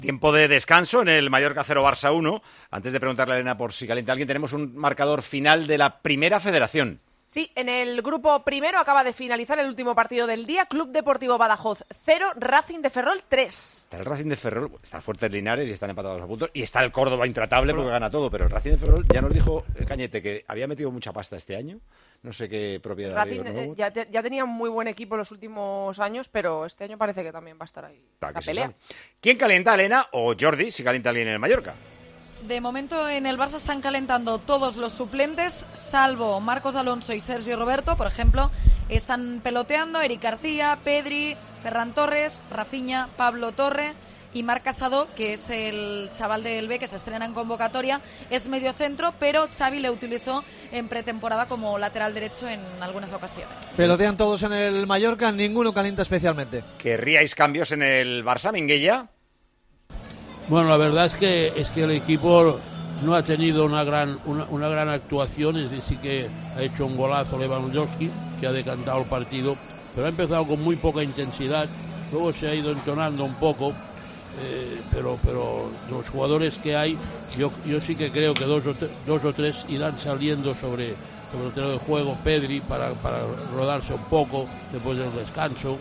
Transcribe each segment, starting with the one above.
Tiempo de descanso en el Mallorca 0 Barça 1. Antes de preguntarle a Elena por si calienta alguien, tenemos un marcador final de la Primera Federación. Sí, en el grupo primero acaba de finalizar el último partido del día. Club Deportivo Badajoz 0, Racing de Ferrol 3. Está el Racing de Ferrol, está Fuertes Linares y están empatados a puntos. Y está el Córdoba intratable porque gana todo. Pero el Racing de Ferrol ya nos dijo Cañete que había metido mucha pasta este año. No sé qué propiedad. Racing ya tenía un muy buen equipo en los últimos años, pero este año parece que también va a estar ahí la pelea. ¿Quién calienta, Elena o Jordi, si calienta alguien en el Mallorca? De momento en el Barça están calentando todos los suplentes, salvo Marcos Alonso y Sergi Roberto, por ejemplo. Están peloteando Eric García, Pedri, Ferran Torres, Rafinha, Pablo Torre y Marc Casado, que es el chaval del B que se estrena en convocatoria. Es mediocentro, pero Xavi le utilizó en pretemporada como lateral derecho en algunas ocasiones. Pelotean todos en el Mallorca, ninguno calienta especialmente. ¿Querríais cambios en el Barça, Minguella? Bueno, la verdad es que el equipo no ha tenido una gran actuación, es decir, sí que ha hecho un golazo Lewandowski, que ha decantado el partido, pero ha empezado con muy poca intensidad, luego se ha ido entonando un poco, pero los jugadores que hay, yo sí que creo que dos o tres irán saliendo sobre el terreno de juego. Pedri para rodarse un poco después del descanso,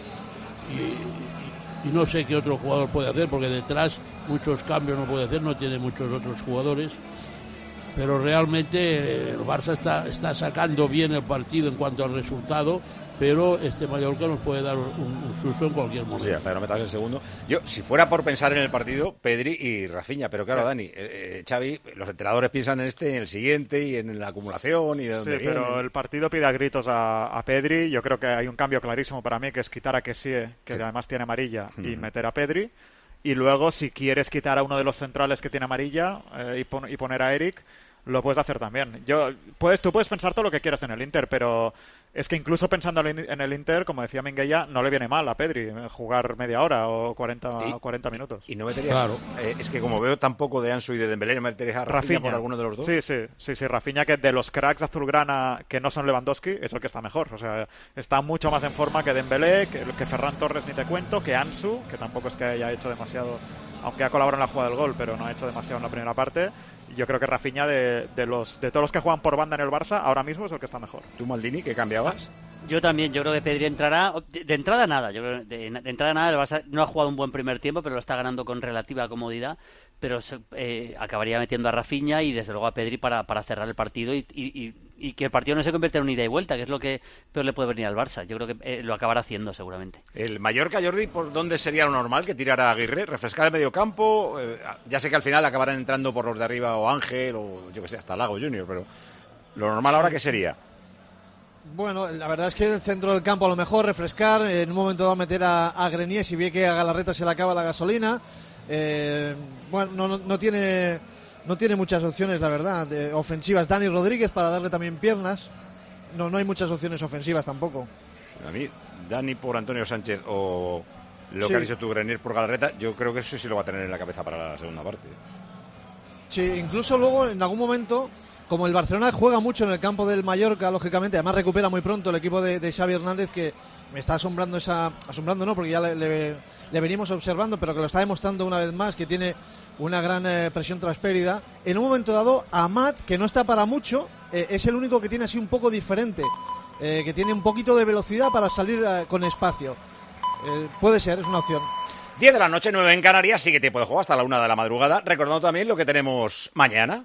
y no sé qué otro jugador puede hacer, porque detrás muchos cambios no puede hacer, no tiene muchos otros jugadores, pero realmente el Barça está sacando bien el partido en cuanto al resultado, pero este Mallorca nos puede dar un susto en cualquier momento. Sí, hasta que no metas el segundo. Yo, si fuera por pensar en el partido, Pedri y Rafinha, pero claro, sí. Dani, Xavi, los entrenadores piensan en este, en el siguiente y en la acumulación y de dónde viene. Pero el partido pide a gritos a Pedri. Yo creo que hay un cambio clarísimo para mí, que es quitar a Kessie, que además tiene amarilla, y meter a Pedri. Y luego, si quieres quitar a uno de los centrales que tiene amarilla y poner a Eric, lo puedes hacer también. Tú puedes pensar todo lo que quieras en el Inter, pero es que incluso pensando en el Inter, como decía Minguella, no le viene mal a Pedri jugar media hora o 40 minutos. Y no meterías, claro. Es que como veo tampoco de Ansu y de Dembélé, ¿no meterías a Rafinha por alguno de los dos? Sí, Rafinha, que de los cracks azulgrana que no son Lewandowski, es el que está mejor. O sea, está mucho más en forma que Dembélé, que Ferran Torres, ni te cuento, que Ansu, que tampoco es que haya hecho demasiado, aunque ha colaborado en la jugada del gol, pero no ha hecho demasiado en la primera parte. Yo creo que Rafinha, de todos los que juegan por banda en el Barça, ahora mismo es el que está mejor. ¿Tú, Maldini, qué cambiabas? Yo también, yo creo que Pedri entrará. De entrada nada, yo creo de entrada nada. El Barça no ha jugado un buen primer tiempo, pero lo está ganando con relativa comodidad. Pero acabaría metiendo a Rafinha y desde luego a Pedri para cerrar el partido y que el partido no se convierta en un ida y vuelta, que es lo que peor le puede venir al Barça. Yo creo que lo acabará haciendo seguramente. El Mallorca, Jordi, ¿por dónde sería lo normal que tirara Aguirre? ¿Refrescar el mediocampo? Ya sé que al final acabarán entrando por los de arriba o Ángel o yo que sé, hasta Lago Junior, pero ¿lo normal ahora qué sería? Bueno, la verdad es que el centro del campo a lo mejor refrescar, en un momento dado meter a Grenier si ve que a Galarreta se le acaba la gasolina. Bueno, no tiene muchas opciones, la verdad, ofensivas. Dani Rodríguez para darle también piernas. No hay muchas opciones ofensivas tampoco. A mí, Dani por Antonio Sánchez o lo que has dicho tú, Grenier por Galarreta, yo creo que eso sí lo va a tener en la cabeza para la segunda parte. Sí, incluso luego en algún momento, como el Barcelona juega mucho en el campo del Mallorca, lógicamente, además recupera muy pronto el equipo de Xavi Hernández, que me está asombrando no, porque ya le venimos observando, pero que lo está demostrando una vez más, que tiene una gran presión tras pérdida. En un momento dado, Amat, que no está para mucho, es el único que tiene así un poco diferente, que tiene un poquito de velocidad para salir con espacio. Puede ser, es una opción. 10 de la noche, 9 en Canarias, sigue tiempo de juego hasta la 1 de la madrugada. Recordando también lo que tenemos mañana.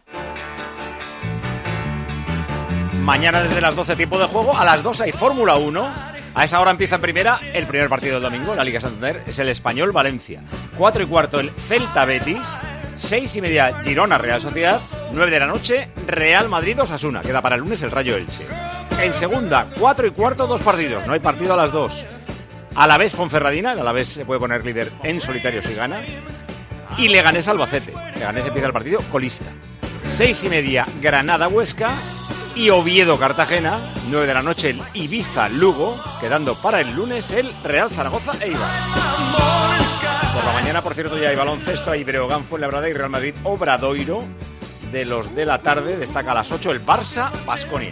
Mañana desde las 12 tiempo de juego, a las 2 hay Fórmula 1. A esa hora empieza en primera el primer partido del domingo en la Liga Santander, es el Español Valencia. 4:15 el Celta Betis, 6:30 Girona Real Sociedad, 9 de la noche Real Madrid Osasuna, queda para el lunes el Rayo Elche. En segunda, 4:15 dos partidos, no hay partido a las 2. Alavés Ponferradina, el Alavés se puede poner líder en solitario si gana. Y Leganés Albacete, Leganés empieza el partido colista. 6:30 Granada Huesca. Y Oviedo Cartagena, 9 de la noche el Ibiza Lugo, quedando para el lunes el Real Zaragoza Eibar. Por la mañana, por cierto, ya hay baloncesto, hay Breogán Fuenlabrada y Real Madrid Obradoiro. De los de la tarde destaca a las 8 el Barça Baskonia.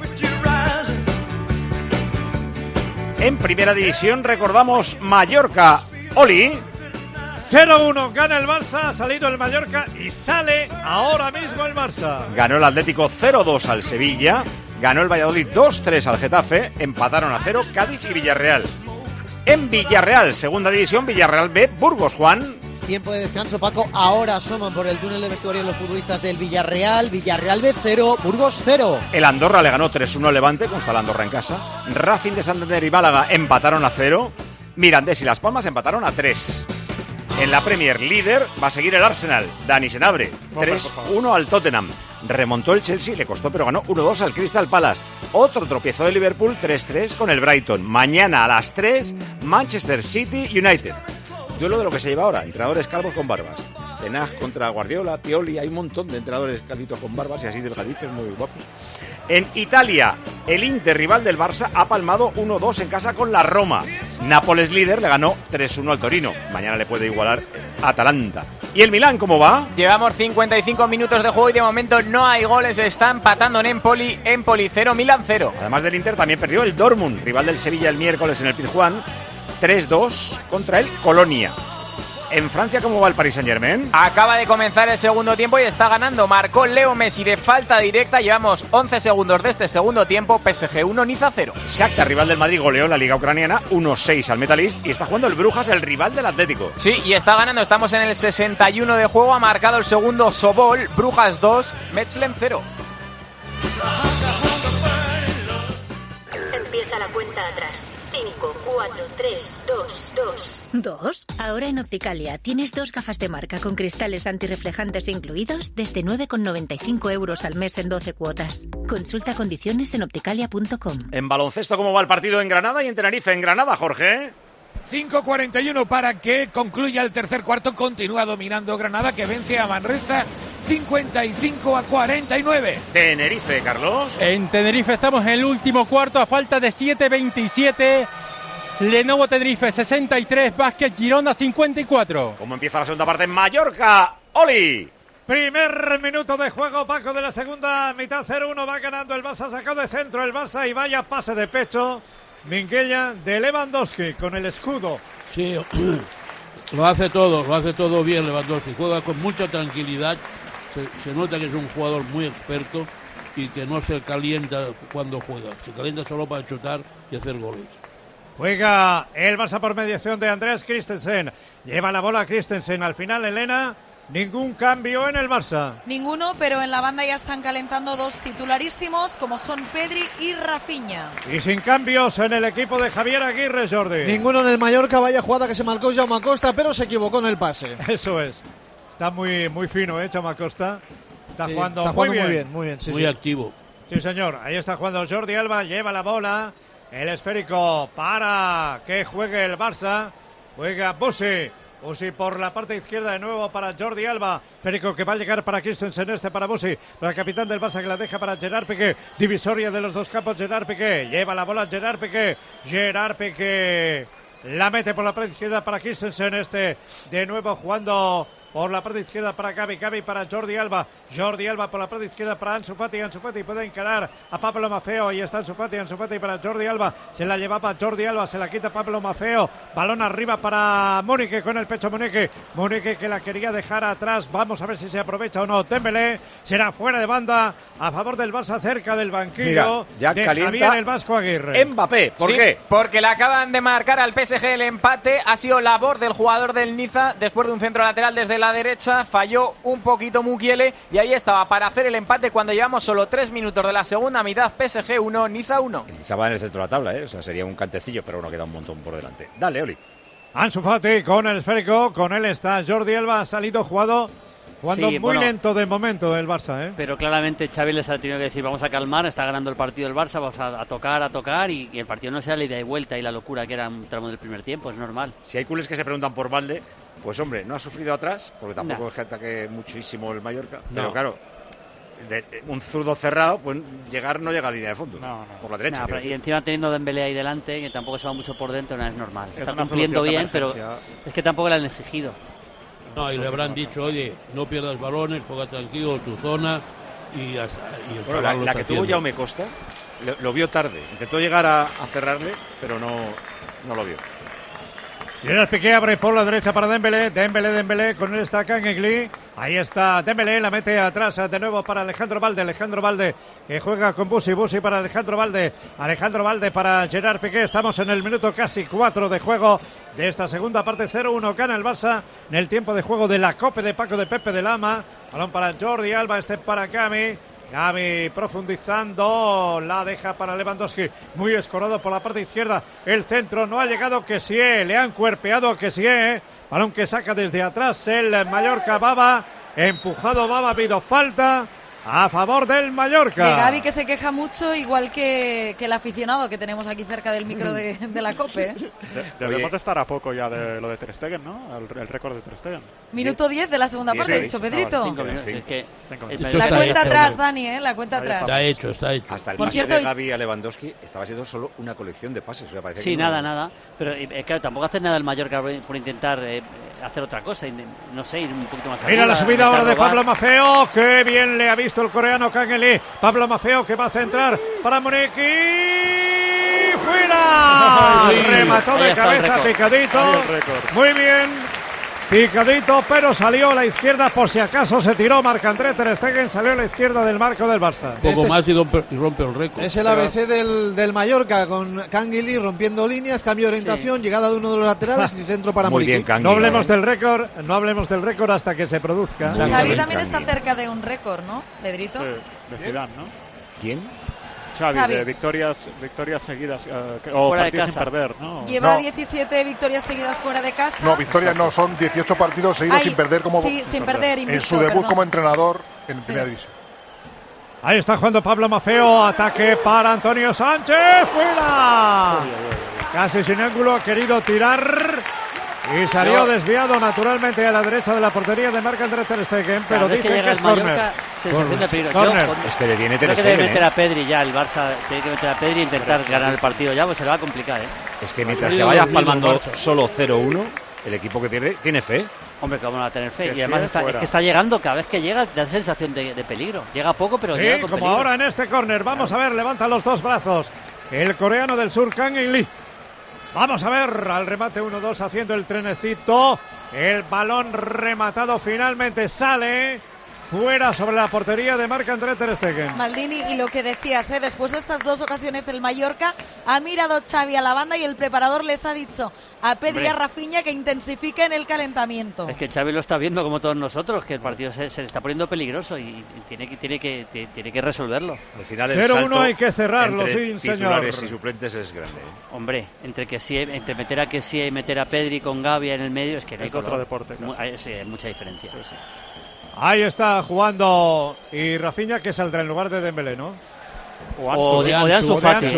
En primera división recordamos Mallorca Oli 0-1 gana el Barça, ha salido el Mallorca y sale ahora mismo el Barça. Ganó el Atlético 0-2 al Sevilla, ganó el Valladolid 2-3 al Getafe, empataron a 0 Cádiz y Villarreal. En Villarreal, segunda división, Villarreal B, Burgos, Juan. Tiempo de descanso, Paco. Ahora asoman por el túnel de vestuario los futbolistas del Villarreal. Villarreal B 0, Burgos 0. El Andorra le ganó 3-1 al Levante, consta el Andorra en casa. Racing de Santander y Málaga empataron a 0. Mirandés y Las Palmas empataron a 3. En la Premier, líder va a seguir el Arsenal. Dani Senabre, 3-1 al Tottenham. Remontó el Chelsea, le costó, pero ganó 1-2 al Crystal Palace. Otro tropiezo de Liverpool, 3-3 con el Brighton. Mañana a las 3, Manchester City United. Duelo de lo que se lleva ahora, entrenadores calvos con barbas. Ten Hag contra Guardiola, Pioli, hay un montón de entrenadores calvitos con barbas y así delgaditos, muy guapos. En Italia, el Inter, rival del Barça, ha palmado 1-2 en casa con la Roma. Nápoles, líder, le ganó 3-1 al Torino. Mañana le puede igualar Atalanta. ¿Y el Milán cómo va? Llevamos 55 minutos de juego y de momento no hay goles. Está empatando en Empoli 0, Milán 0. Además del Inter también perdió el Dortmund, rival del Sevilla el miércoles en el Pizjuán, 3-2 contra el Colonia. En Francia, ¿cómo va el Paris Saint-Germain? Acaba de comenzar el segundo tiempo y está ganando. Marcó Leo Messi de falta directa. Llevamos 11 segundos de este segundo tiempo. PSG 1, Niza 0. Shakhtar, rival del Madrid, goleó en la Liga Ucraniana 1-6 al Metalist. Y está jugando el Brujas, el rival del Atlético. Sí, y está ganando. Estamos en el 61 de juego. Ha marcado el segundo Sobol. Brujas 2, Metzlen 0. Empieza la cuenta atrás. 5, 4, 3, 2, 2. ¿2? Ahora en Opticalia tienes 2 gafas de marca con cristales antirreflejantes incluidos desde 9,95 € al mes en 12 cuotas. Consulta condiciones en opticalia.com. En baloncesto, ¿cómo va el partido en Granada y en Tenerife? En Granada, Jorge. 5:41 para que concluya el tercer cuarto. Continúa dominando Granada, que vence a Manresa 55-49. Tenerife, Carlos. En Tenerife estamos en el último cuarto a falta de 7:27. Lenovo Tenerife 63, Vázquez Girona 54. ¿Cómo empieza la segunda parte en Mallorca? ¡Oli! Primer minuto de juego, Paco, de la segunda mitad. 0-1 va ganando el Barça, sacado de centro el Barça y vaya pase de pecho. Minguella de Lewandowski con el escudo. Sí, lo hace todo bien Lewandowski. Juega con mucha tranquilidad. Se nota que es un jugador muy experto y que no se calienta cuando juega. Se calienta solo para chutar y hacer goles. Juega el Barça por mediación de Andreas Christensen. Lleva la bola Christensen. Al final, Elena, ningún cambio en el Barça. Ninguno, pero en la banda ya están calentando 2 titularísimos, como son Pedri y Rafinha. Y sin cambios en el equipo de Javier Aguirre, Jordi. Ninguno en el Mallorca, vaya jugada que se marcó Jaume Acosta, pero se equivocó en el pase. Eso es. Está muy fino, Jaume Acosta. Está jugando muy bien. Muy activo. Sí, señor. Ahí está jugando Jordi Alba, lleva la bola. El esférico para que juegue el Barça. Juega Busi por la parte izquierda de nuevo para Jordi Alba. Esférico que va a llegar para Christensen, para Busi. Para el capitán del Barça que la deja para Gerard Piqué. Divisoria de los dos campos, Gerard Piqué. Lleva la bola Gerard Piqué. Gerard Piqué la mete por la parte izquierda para Christensen. De nuevo jugando por la parte izquierda para Gavi para Jordi Alba por la parte izquierda para Ansu Fati puede encarar a Pablo Maffeo, y está Ansu Fati para Jordi Alba, se la llevaba Jordi Alba, se la quita Pablo Maffeo, balón arriba para Múnich con el pecho Múnich que la quería dejar atrás, vamos a ver si se aprovecha o no. Dembélé será fuera de banda a favor del Barça, cerca del banquillo. Mira, ya de calienta Javier el Vasco Aguirre. Mbappé, ¿por sí, qué? Porque le acaban de marcar al PSG el empate, ha sido labor del jugador del Niza después de un centro lateral desde la derecha, falló un poquito Mukiele y ahí estaba para hacer el empate cuando llevamos solo 3 minutos de la segunda mitad. PSG 1, Niza 1. Niza va en el centro de la tabla, o sea, sería un cantecillo, pero uno queda un montón por delante. Dale, Oli. Ansu Fati con el esférico, con él está Jordi Alba, ha salido jugando sí, muy lento de momento el Barça, Pero claramente Xavi les ha tenido que decir, vamos a calmar, está ganando el partido el Barça, vamos a tocar y el partido no sea la ida y vuelta y la locura que era un tramo del primer tiempo, es normal. Si hay culés que se preguntan por Valde, pues hombre, no ha sufrido atrás, porque tampoco es que ataque muchísimo el Mallorca, pero claro, un zurdo cerrado, pues no llega a la línea de fondo, por la derecha. Y encima teniendo Dembélé ahí delante, que tampoco se va mucho por dentro, no es normal. Está cumpliendo bien, pero es que tampoco le han exigido. No, y le habrán dicho, oye, no pierdas balones, juega tranquilo tu zona y el chaval la que tuvo Jaume Costa lo vio tarde, intentó llegar a cerrarle, pero no lo vio. Gerard Piqué abre por la derecha para Dembélé. Dembélé. Con él está Kangli. Ahí está Dembélé. La mete atrás de nuevo para Alejandro Valde que juega con Busi para Alejandro Valde para Gerard Piqué. Estamos en el minuto casi 4 de juego de esta segunda parte. 0-1 gana el Barça en el tiempo de juego de la Copa de Paco de Pepe de Lama. Balón para Jordi Alba. Para Gavi profundizando, la deja para Lewandowski, muy escorado por la parte izquierda, el centro no ha llegado, Kessie, le han cuerpeado Kessie, balón que saca desde atrás el Mallorca, Baba, empujado Baba, ha habido falta a favor del Mallorca. De Gavi, que se queja mucho, igual que el aficionado que tenemos aquí cerca del micro de la COPE. Debemos de estar a poco ya de lo de Ter Stegen, ¿no? El récord de Ter Stegen. Minuto 10 de la segunda parte, dicho Pedrito. 5 minutos. Es que la cuenta atrás, Dani, la cuenta atrás. Está hecho. Hasta el pase de Gavi a Lewandowski estaba siendo solo una colección de pases. O sea, parece sí, que nada. Pero claro, tampoco hace nada el Mallorca por intentar hacer otra cosa. No sé, ir un poquito más Mira la subida ahora de Pablo Maffeo. Qué bien le ha visto el coreano Kangli. Pablo Maffeo que va a centrar para Muriqui. ¡Fuera! Remató de cabeza, picadito. Muy bien. Picadito, pero salió a la izquierda por si acaso se tiró Marc-André Ter Stegen, salió a la izquierda del marco del Barça. Un poco más y rompe el récord. Es el ABC del Mallorca, con Kangli rompiendo líneas, cambio de orientación, llegada de uno de los laterales y centro para Muriqui. Muy bien, no hablemos del récord hasta que se produzca. Xavi también está cerca de un récord, ¿no, Pedrito? Sí, de Zidane, ¿no? ¿Quién? Xavi, de victorias seguidas o partidos sin perder, ¿no? Lleva 17 victorias seguidas fuera de casa. No, victorias no, son 18 partidos seguidos sin perder sin perder en su debut como entrenador en primera división. Ahí está jugando Pablo Maffeo, ataque para Antonio Sánchez, fuera. Casi sin ángulo, ha querido tirar y salió desviado naturalmente a la derecha de la portería de Marc-André Ter Stegen, pero dice que es córner. Es que le tiene Ter Stegen. Debe meter a Pedri ya, el Barça tiene que meter a Pedri e intentar ganar el partido ya, pues se le va a complicar, ¿eh? Es que mientras que vayas palmando solo 0-1, el equipo que pierde tiene fe. Hombre, ¿cómo no va a tener fe? Y además es que está llegando, cada vez que llega da sensación de peligro. Llega poco, pero llega con como peligro. Ahora en este córner, vamos a ver, levanta los dos brazos el coreano del sur, Kang In-lee. Vamos a ver, al remate 1-2 haciendo el trenecito. El balón rematado finalmente sale fuera sobre la portería de Marc-André Ter Stegen. Maldini, y lo que decías, después de estas dos ocasiones del Mallorca, ha mirado Xavi a la banda y el preparador les ha dicho a Pedri y a Rafinha que intensifiquen el calentamiento. Es que Xavi lo está viendo como todos nosotros, que el partido se le está poniendo peligroso y tiene que resolverlo. Al final el 0-1 hay que cerrarlo, sí, señor. Titulares y suplentes es grande. Hombre, entre meter a Kessie y meter a Pedri con Gavi en el medio, es que no hay otro deporte. Hay mucha diferencia. Sí. Ahí está jugando y Rafinha, que saldrá en lugar de Dembélé, ¿no? O de Ansu Fati.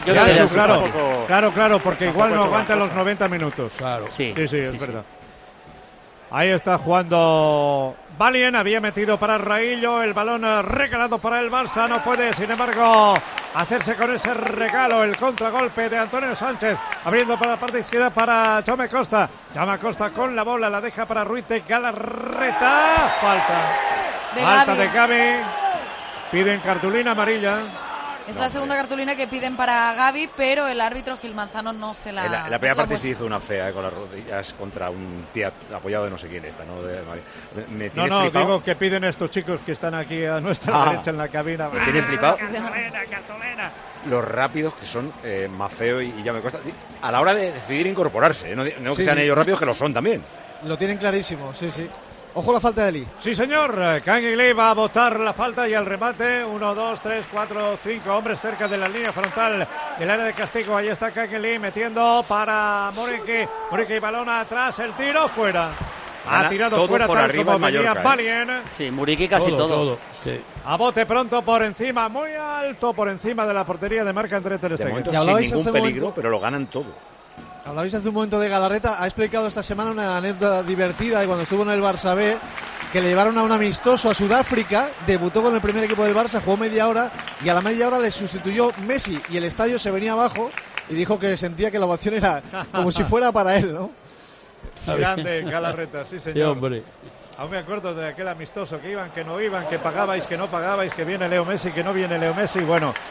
Claro, porque igual no aguanta los 90 minutos. Claro. Sí, es verdad. Ahí está jugando Valien, había metido para Raillo, el balón regalado para el Barça, no puede, sin embargo, hacerse con ese regalo, el contragolpe de Antonio Sánchez, abriendo para la parte izquierda para Jaume Costa. Jaume Costa con la bola, la deja para Ruiz de Galarreta, falta de Gavi, piden cartulina amarilla. Es la segunda cartulina que piden para Gavi, pero el árbitro Gil Manzano no se la... La primera parte sí hizo una fea con las rodillas contra un pie apoyado de no sé quién está, ¿no? No, digo que piden estos chicos que están aquí a nuestra derecha en la cabina. Me tiene flipado los rápidos que son Maffeo y ya me cuesta a la hora de decidir incorporarse, no que sean ellos rápidos, que lo son también. Lo tienen clarísimo, sí. Ojo la falta de Lee. Sí, señor. Kang In-lee va a botar la falta y el remate. 1, 2, 3, 4, 5 hombres cerca de la línea frontal del área de castigo. Ahí está Kang In-lee metiendo para Muriqui, balón atrás, el tiro fuera. Ha tirado fuera por tal arriba como venía Mallorca, Valien. Sí, Muriqui casi todo. Sí. A bote pronto por encima, muy alto por encima de la portería de Marc-André Ter Stegen. De momento sin ningún peligro, pero lo ganan todo. Hablabais hace un momento de Galarreta, ha explicado esta semana una anécdota divertida de cuando estuvo en el Barça B, que le llevaron a un amistoso a Sudáfrica, debutó con el primer equipo del Barça, jugó media hora y a la media hora le sustituyó Messi y el estadio se venía abajo y dijo que sentía que la ovación era como si fuera para él, ¿no? Grande Galarreta, sí señor. Sí, hombre. Aún me acuerdo de aquel amistoso, que iban, que no iban, que pagabais, que no pagabais, que viene Leo Messi, que no viene Leo Messi. Bueno,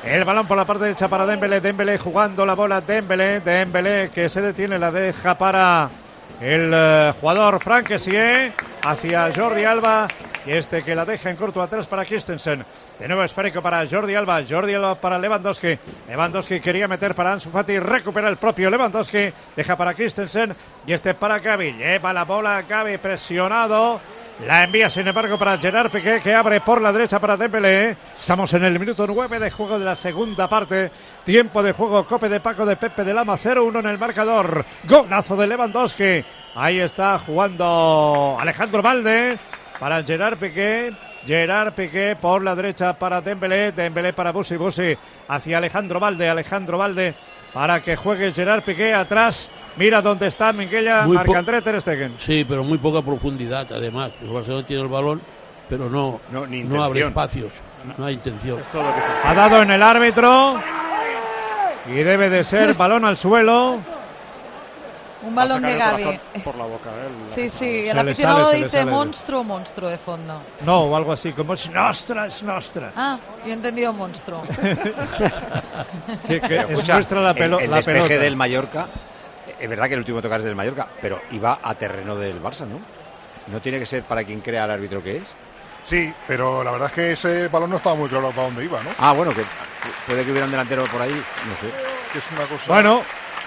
El balón por la parte derecha para Dembélé. Dembélé jugando la bola. Dembélé que se detiene. La deja para el jugador Franck Kessié hacia Jordi Alba. Y que la deja en corto atrás para Christensen. De nuevo esférico para Jordi Alba. Jordi Alba para Lewandowski. Lewandowski quería meter para Ansu Fati. Recupera el propio Lewandowski. Deja para Christensen. Y para Gavi. Lleva la bola Gavi presionado. La envía sin embargo para Gerard Piqué, que abre por la derecha para Dembélé. Estamos en el minuto 9 de juego de la segunda parte. Tiempo de juego, Cope de Paco de Pepe de Lama, 0-1 en el marcador. Golazo de Lewandowski. Ahí está jugando Alejandro Balde para Gerard Piqué. Gerard Piqué por la derecha para Dembélé. Dembélé para Busi. Busi hacia Alejandro Balde. Alejandro Balde para que juegue Gerard Piqué atrás. Mira dónde está Minguella, Marc-André ter Stegen. Sí, pero muy poca profundidad, además. El Barcelona tiene el balón, pero no abre espacios, no hay intención. Ha dado en el árbitro y debe de ser balón al suelo. Un balón de Gavi. Por la boca, sí, el aficionado dice monstruo de fondo. No, o algo así, como es nostra. Ah, yo he entendido monstruo. que es nuestra la pelota. El despeje del Mallorca. Es verdad que el último toque es del Mallorca, pero iba a terreno del Barça, ¿no? ¿No tiene que ser para quien crea al árbitro que es? Sí, pero la verdad es que ese balón no estaba muy claro para dónde iba, ¿no? Ah, bueno, que puede que hubiera un delantero por ahí, no sé. Que es una cosa... Bueno.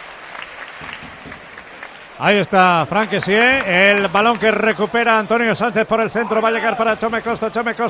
Ahí está Franck Kessié, el balón que recupera Antonio Sánchez por el centro, va a llegar para Jaume Costa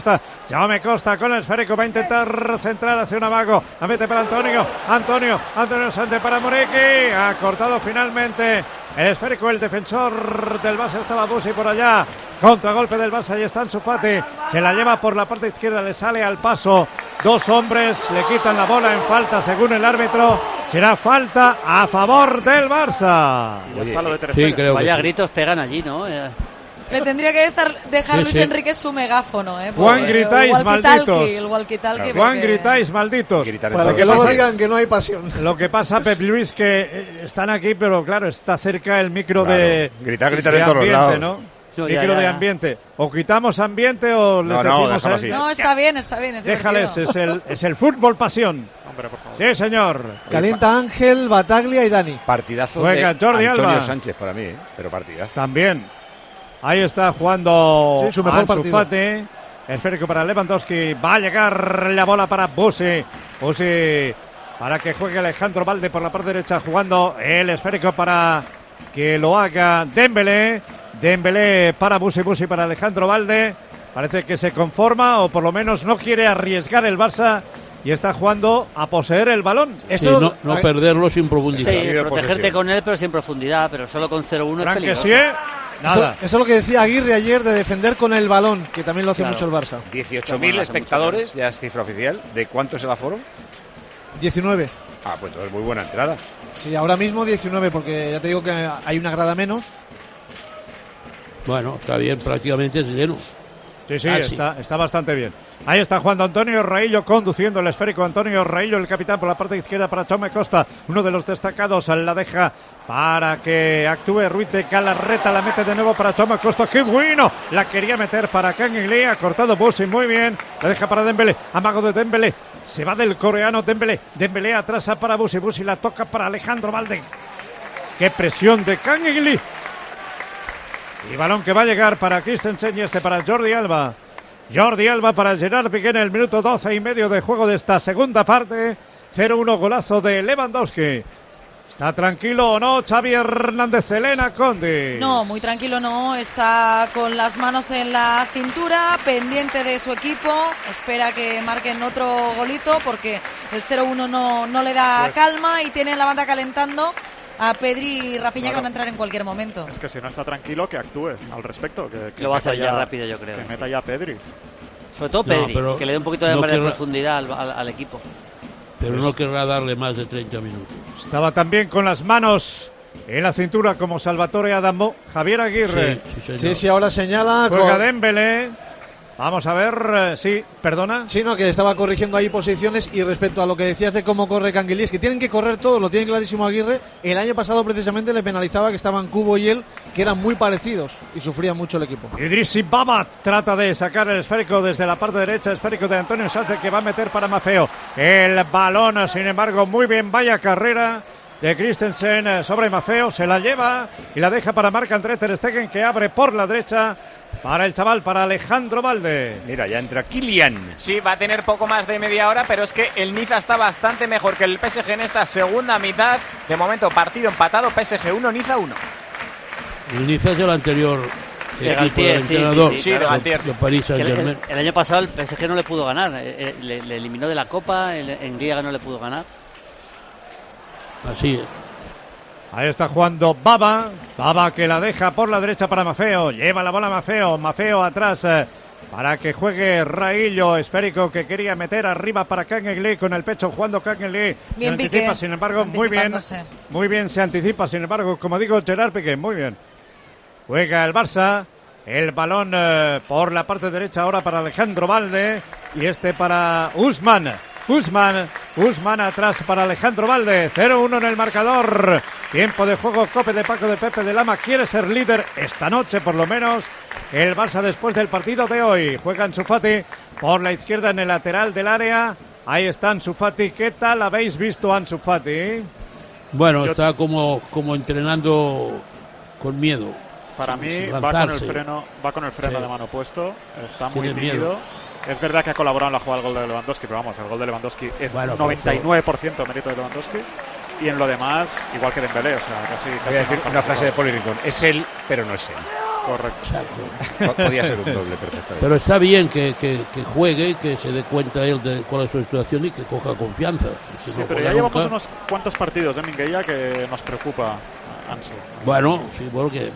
con el esférico, va a intentar centrar hacia un amago, la mete para Antonio Sánchez para Muriqui, ha cortado finalmente el esférico, el defensor del Barça estaba Busi por allá, contragolpe del Barça, y está Ansu Fati, se la lleva por la parte izquierda, le sale al paso, dos hombres, le quitan la bola en falta según el árbitro, será falta a favor del Barça. Sí, creo vaya que gritos pegan allí, ¿no? Le tendría que dejar Luis Enrique su megáfono, Juan gritáis malditos. El walkie-talkie. Juan gritáis malditos. Para que luego digan que no hay pasión. Lo que pasa, Pep Luis, que están aquí, pero claro, está cerca el micro de gritar de en todos ambiente, lados, ¿no? No, micro de ambiente. O quitamos ambiente o les decimos así. No, está bien. Déjales, es el fútbol pasión. Hombre, por favor. Sí, señor. Calienta Ángel, Bataglia y Dani. Partidazo Juega de Jordi Antonio Alba. Sánchez para mí, pero partidazo. También. Ahí está jugando su mejor Ansu partido. Fati. Esférico para Lewandowski. Va a llegar la bola para Busi. Busi para que juegue Alejandro Balde por la parte derecha, jugando el esférico para que lo haga Dembélé. Dembélé para Busi para Alejandro Balde. Parece que se conforma o por lo menos no quiere arriesgar el Barça y está jugando a poseer el balón. Sí, no perderlo sin profundidad. Sí, protegerte con él pero sin profundidad, pero solo con 0-1 es peligroso. Nada. Eso es lo que decía Aguirre ayer, de defender con el balón, que también lo hace mucho el Barça. 18.000 espectadores, ya es cifra oficial. ¿De cuánto es el aforo? 19. Ah, pues entonces muy buena entrada. Sí, ahora mismo 19, porque ya te digo que hay una grada menos. Bueno, está bien, prácticamente es lleno. Sí, está bastante bien. Ahí está jugando Antonio Raillo, conduciendo el esférico. Antonio Raillo, el capitán, por la parte izquierda para Jaume Costa, uno de los destacados. La deja para que actúe Ruiz de Galarreta, la mete de nuevo para Jaume Costa. ¡Qué bueno! La quería meter para Kangin, ha cortado Busi, muy bien. La deja para Dembélé, amago de Dembélé. Se va del coreano Dembélé. Dembélé atrasa para Busi, Busi la toca para Alejandro Balde. ¡Qué presión de Kangin! Y balón que va a llegar para Christensen y para Jordi Alba. Jordi Alba para Gerard Piqué en el minuto 12 y medio de juego de esta segunda parte. 0-1 golazo de Lewandowski. ¿Está tranquilo o no Xavi Hernández? Elena Conde? No, muy tranquilo no. Está con las manos en la cintura, pendiente de su equipo. Espera que marquen otro golito porque el 0-1 no le da calma y tiene la banda calentando a Pedri y Rafinha, que van a entrar en cualquier momento. Es que si no está tranquilo, que actúe al respecto. Que lo va a hacer ya rápido, yo creo. Que meta ya a Pedri. Sobre todo Pedri, que le dé un poquito de profundidad al equipo. Pero no querrá darle más de 30 minutos. Estaba también con las manos en la cintura como Salvatore Adamo, Javier Aguirre. Sí, ahora señala. Juega Dembélé. Vamos a ver, sí, perdona. Sí, no, que estaba corrigiendo ahí posiciones y respecto a lo que decías de cómo corre Canguilí, es que tienen que correr todos, lo tiene clarísimo Aguirre. El año pasado precisamente le penalizaba que estaban Cubo y él, que eran muy parecidos y sufría mucho el equipo. Idrissi Baba trata de sacar el esférico desde la parte derecha, esférico de Antonio Sánchez que va a meter para Maffeo. El balón, sin embargo, muy bien, vaya carrera de Christensen sobre Maffeo, se la lleva y la deja para Marc-André ter Stegen, que abre por la derecha para el chaval, para Alejandro Balde. Mira, ya entra Kylian. Sí, va a tener poco más de media hora, pero es que el Niza está bastante mejor que el PSG en esta segunda mitad. De momento, partido empatado, PSG 1, Niza 1. El Niza es el anterior de Galtier, sí, de Galtier. De París Saint-Germain. El año pasado el PSG no le pudo ganar, le eliminó de la Copa, en Liga no le pudo ganar. Así es. Ahí está jugando Baba. Baba que la deja por la derecha para Maffeo. Lleva la bola Maffeo. Maffeo atrás para que juegue Raillo. Esférico que quería meter arriba para Canguilí. Con el pecho jugando Canguilí. Se anticipa, sin embargo, muy bien. Muy bien, se anticipa, sin embargo, como digo, Gerard Piqué. Muy bien. Juega el Barça. El balón por la parte derecha ahora para Alejandro Balde. Y este para Usman. Usman atrás para Alejandro Balde. 0-1 en el marcador. Tiempo de juego, Cope de Paco de Pepe de Lama. Quiere ser líder esta noche, por lo menos, el Barça después del partido de hoy. Juega Ansu Fati por la izquierda en el lateral del área. Ahí está Ansu Fati. ¿Qué tal habéis visto a Ansu Fati? Bueno, está como entrenando con miedo. Para mí va con el freno de mano puesto. Está muy tímido. Es verdad que ha colaborado en la jugada del gol de Lewandowski, pero vamos, el gol de Lewandowski es 99% mérito de Lewandowski. Y en lo demás, igual que Dembélé, o sea, casi voy a decir una frase de Poli Rincón: es él, pero no es él. Correcto. Exacto. Podía ser un doble perfectamente. Pero está bien que juegue, que se dé cuenta él de cuál es su situación y que coja confianza. Si sí, no pero ya llevamos unos cuantos partidos de Minguella que nos preocupa Ansu. Bueno, sí, porque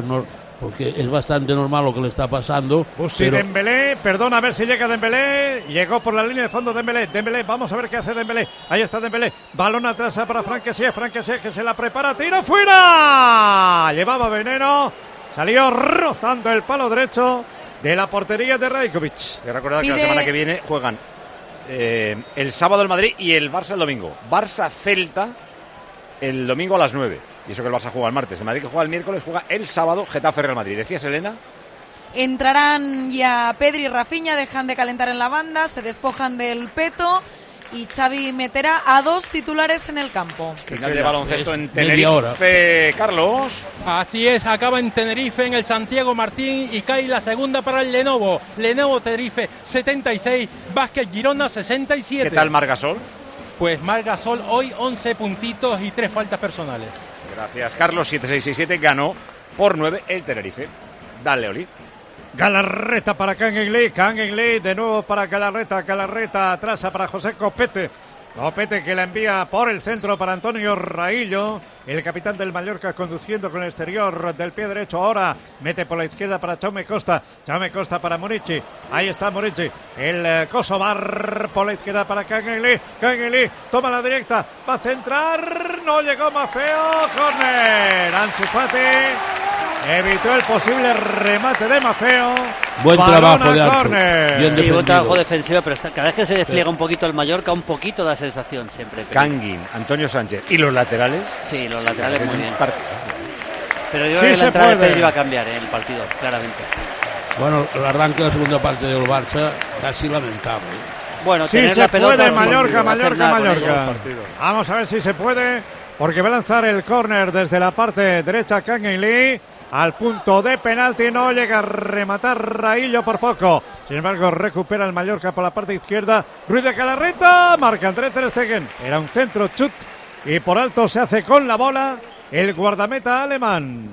es bastante normal lo que le está pasando. Busi pero... Dembélé, perdona, a ver si llega Dembélé. Llegó por la línea de fondo Dembélé, vamos a ver qué hace Dembélé. Ahí está Dembélé, balón atrás para Franck Kessié que se la prepara, tiro fuera. Llevaba veneno, salió rozando el palo derecho de la portería de Rajkovic. He recordado que la semana que viene juegan el sábado el Madrid y el Barça el domingo. Barça-Celta el domingo a las 9. Y eso que el Barça juega el martes. El Madrid que juega el miércoles juega el sábado Getafe-Real Madrid. ¿Decías, Elena? Entrarán ya Pedri y Rafinha, dejan de calentar en la banda, se despojan del peto y Xavi meterá a 2 titulares en el campo. Final de baloncesto en Tenerife, Carlos. Así es, acaba en Tenerife en el Santiago Martín y cae la segunda para el Lenovo. Lenovo Tenerife 76, Vázquez Girona 67. ¿Qué tal Margasol? Pues Margasol hoy 11 puntitos y 3 faltas personales. Gracias, Carlos. 7-6-6-7 ganó por 9 el Tenerife. Dale, Oli. Galarreta para Canguilí de nuevo para Galarreta atrás para José Copete que la envía por el centro para Antonio Raillo, el capitán del Mallorca, conduciendo con el exterior del pie derecho. Ahora mete por la izquierda para Jaume Costa para Murici. Ahí está Murici, el Kosovar por la izquierda para Canguilí toma la directa, va a centrar, no llegó Maffeo, córner. Ansu Fati evitó el posible remate de Maffeo. Buen trabajo de Ansu. Sí, buen trabajo defensivo, pero cada vez que se despliega un poquito el Mallorca, un poquito da sensación siempre. Canguin, Antonio Sánchez. ¿Y los laterales? Sí, los laterales muy bien. Pero yo creo que la entrada de Pedri va a cambiar el partido, claramente. Bueno, el arranque de la segunda parte del Barça casi lamentable. Bueno, sí tener se la pelota puede, sin Mallorca. Mallorca. Vamos a ver si se puede, porque va a lanzar el córner desde la parte derecha Canguilí. Al punto de penalti, no llega a rematar Raillo por poco. Sin embargo, recupera el Mallorca por la parte izquierda. Ruiz de Galarreta, Marc-André ter Stegen. Era un centro chut y por alto se hace con la bola el guardameta alemán.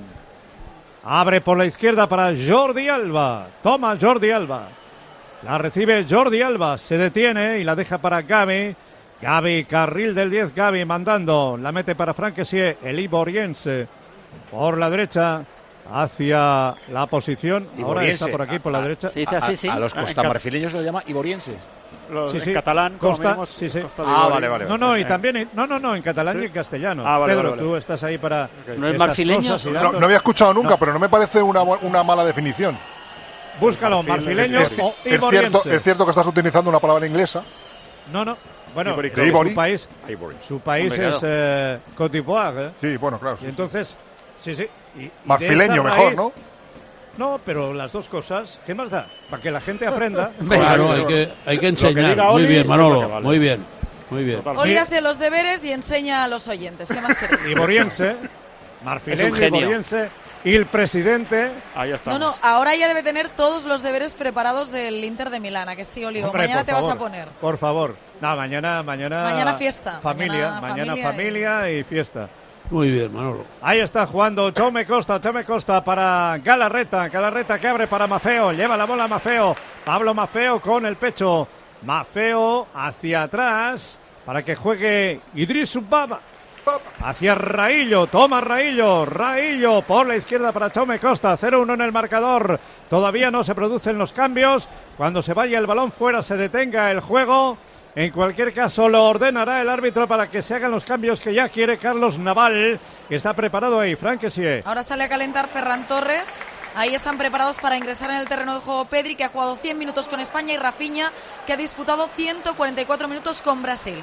Abre por la izquierda para Jordi Alba. Toma Jordi Alba. La recibe Jordi Alba. Se detiene y la deja para Gavi. Gavi, carril del 10, Gavi mandando. La mete para Franck Kessié, el iboriense. Por la derecha. Hacia la posición, ahora está por aquí, por la derecha. A los costamarfileños se los llama iborienses. En catalán, Costa, vale. No, y también, en catalán y en castellano. Pedro, tú estás ahí para... ¿No es marfileño? No había escuchado nunca, pero no me parece una mala definición. Búscalo, marfileño o iboriense. Es cierto que estás utilizando una palabra inglesa. No. Bueno, Ivory. Su país es Côte d'Ivoire. Sí, bueno, claro. Y entonces, sí. Y marfileño mejor, ¿no? No, pero las dos cosas, ¿qué más da? Para que la gente aprenda. Claro, hay que enseñar. Muy bien, Manolo, vale. Muy bien. Oli hace los deberes y enseña a los oyentes. ¿Qué más queréis? Iboriense, marfileño, iboriense, y el presidente. Ahí está. No, ahora ya debe tener todos los deberes preparados del Inter de Milán, ¿a que sí, Olivo? Hombre, mañana te favor, vas a poner. Por favor. No, mañana fiesta. Familia, mañana familia y fiesta. Muy bien, Manolo. Ahí está jugando Jaume Costa para Galarreta que abre para Maffeo, lleva la bola Maffeo, Pablo Maffeo con el pecho, Maffeo hacia atrás para que juegue Idris Ubaba, hacia Raillo, toma Raillo por la izquierda para Jaume Costa, 0-1 en el marcador, todavía no se producen los cambios, cuando se vaya el balón fuera se detenga el juego. En cualquier caso, lo ordenará el árbitro para que se hagan los cambios que ya quiere Carlos Naval, que está preparado ahí. Frank Kessie. Ahora sale a calentar Ferran Torres. Ahí están preparados para ingresar en el terreno de juego Pedri, que ha jugado 100 minutos con España, y Rafinha, que ha disputado 144 minutos con Brasil.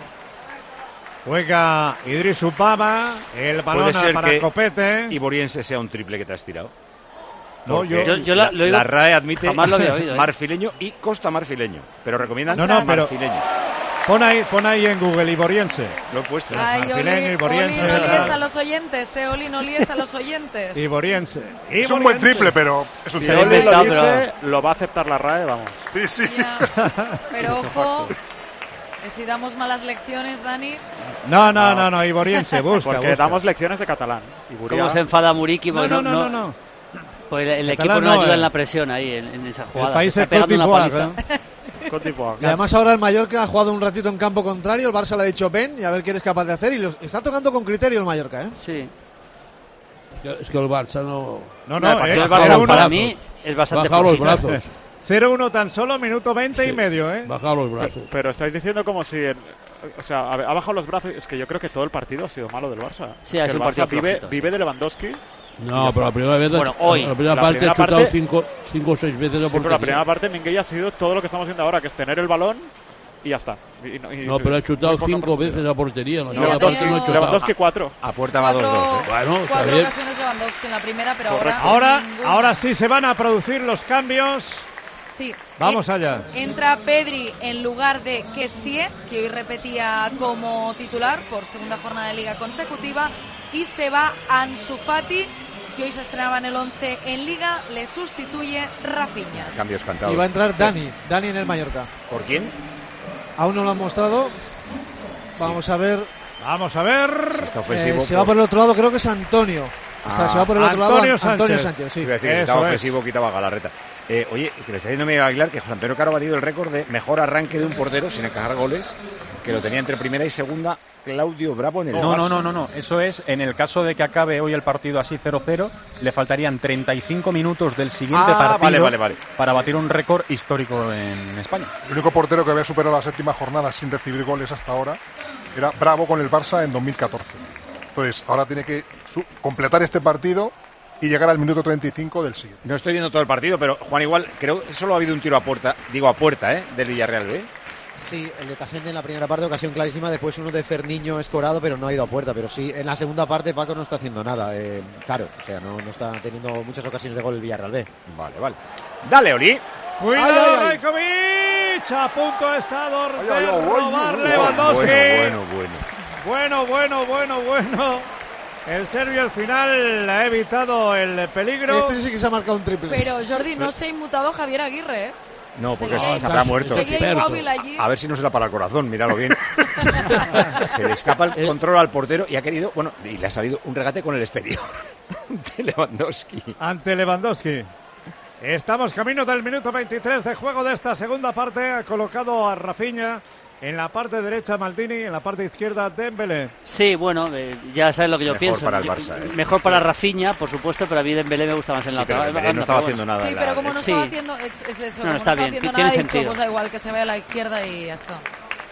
Juega Idris Ubaba, el balón para Copete. Iboriense sea un triple que te has tirado. No, yo la RAE admite jamás lo había oído, marfileño y Costa marfileño, pero recomiendan marfileño. Pon ahí en Google iboriense. Lo he puesto. Marfileño, iboriense. Oli, no líes a los oyentes, Oli, no líes a los oyentes. Iboriense. Es un buen triple, pero es un triple. Oli lo dice, lo va a aceptar la RAE, vamos. Sí. Pero ojo, que si damos malas lecciones, Dani. No, iboriense, Porque damos lecciones de catalán. ¿Cómo se enfada Muriqui? No. Pues el equipo no ayuda en la presión ahí, en esa jugada. El país es Côte d'Ivoire. Y además ahora el Mallorca ha jugado un ratito en campo contrario, el Barça le ha dicho ven y a ver qué eres capaz de hacer, y está tocando con criterio el Mallorca, ¿eh? Sí. Es que el Barça no... el Barça para mí es bastante baja los brazos. 0-1 tan solo, minuto 20 y medio, ¿eh? Baja los brazos. Pero estáis diciendo como si... O sea, ha bajado los brazos. Es que yo creo que todo el partido ha sido malo del Barça. Sí, ha sido un partido vive de Lewandowski. No, pero la primera vez... Bueno, hoy. La primera parte ha chutado 5 o 6 veces de portería. Pero la primera parte Minguella ha sido todo lo que estamos viendo ahora, que es tener el balón y ya está. No, pero ha chutado 5 veces a portería. La primera parte no ha chutado. Lewandowski 4. A puerta va 2-2, ¿eh? Bueno, 4 ocasiones Lewandowski en la primera, pero ahora sí se van a producir los cambios. Sí. Vamos allá. Entra Pedri en lugar de Kessie, que hoy repetía como titular por segunda jornada de liga consecutiva, y se va Ansu Fati, que hoy se estrenaba en el 11 en Liga, le sustituye Rafinha. Cambios cantados. Y va a entrar Dani en el Mallorca. ¿Por quién? Aún no lo han mostrado. Vamos a ver. Está ofensivo. Se va por el otro lado, creo que es Antonio. Se va por el otro lado Antonio Sánchez. Sí. Iba a decir, si estaba ofensivo, quitaba Galarreta. Oye, que me está diciendo Miguel Aguilar que José Antonio Caro ha batido el récord de mejor arranque de un portero sin encajar goles, que lo tenía entre primera y segunda Claudio Bravo en el Barça. No. Eso es, en el caso de que acabe hoy el partido así 0-0, le faltarían 35 minutos del siguiente partido vale. para batir un récord histórico en España. El único portero que había superado la séptima jornada sin recibir goles hasta ahora era Bravo con el Barça en 2014. Entonces, ahora tiene que completar este partido y llegar al minuto 35 del siguiente. No estoy viendo todo el partido, pero Juan, igual, creo que solo ha habido un tiro a puerta, del Villarreal B. Sí, el de Casente en la primera parte, ocasión clarísima, después uno de Ferniño escorado, pero no ha ido a puerta, pero sí, en la segunda parte Paco no está haciendo nada, claro, o sea, no está teniendo muchas ocasiones de gol el Villarreal B. Vale. Dale, Oli. Cuidado, Rajkovic, a punto está de robar Lewandowski. Bueno. El serbio al final ha evitado el peligro. Este sí que se ha marcado un triple. Pero Jordi, no se ha inmutado Javier Aguirre, ¿eh? No, porque se habrá muerto. A ver si no se la para el corazón, míralo bien. Se le escapa el control al portero y ha querido, y le ha salido un regate con el exterior ante Lewandowski. Estamos camino del minuto 23 de juego de esta segunda parte. Ha colocado a Rafinha en la parte derecha Maldini, en la parte izquierda Dembélé. Sí, bueno, ya sabes lo que yo pienso. Mejor para el Barça. Mejor para Rafinha, por supuesto, pero a mí Dembélé me gusta más en la otra. No estaba haciendo nada. Sí, pero como no estaba haciendo es eso, no está bien, tiene sentido. Pues da igual que se vea a la izquierda y ya está.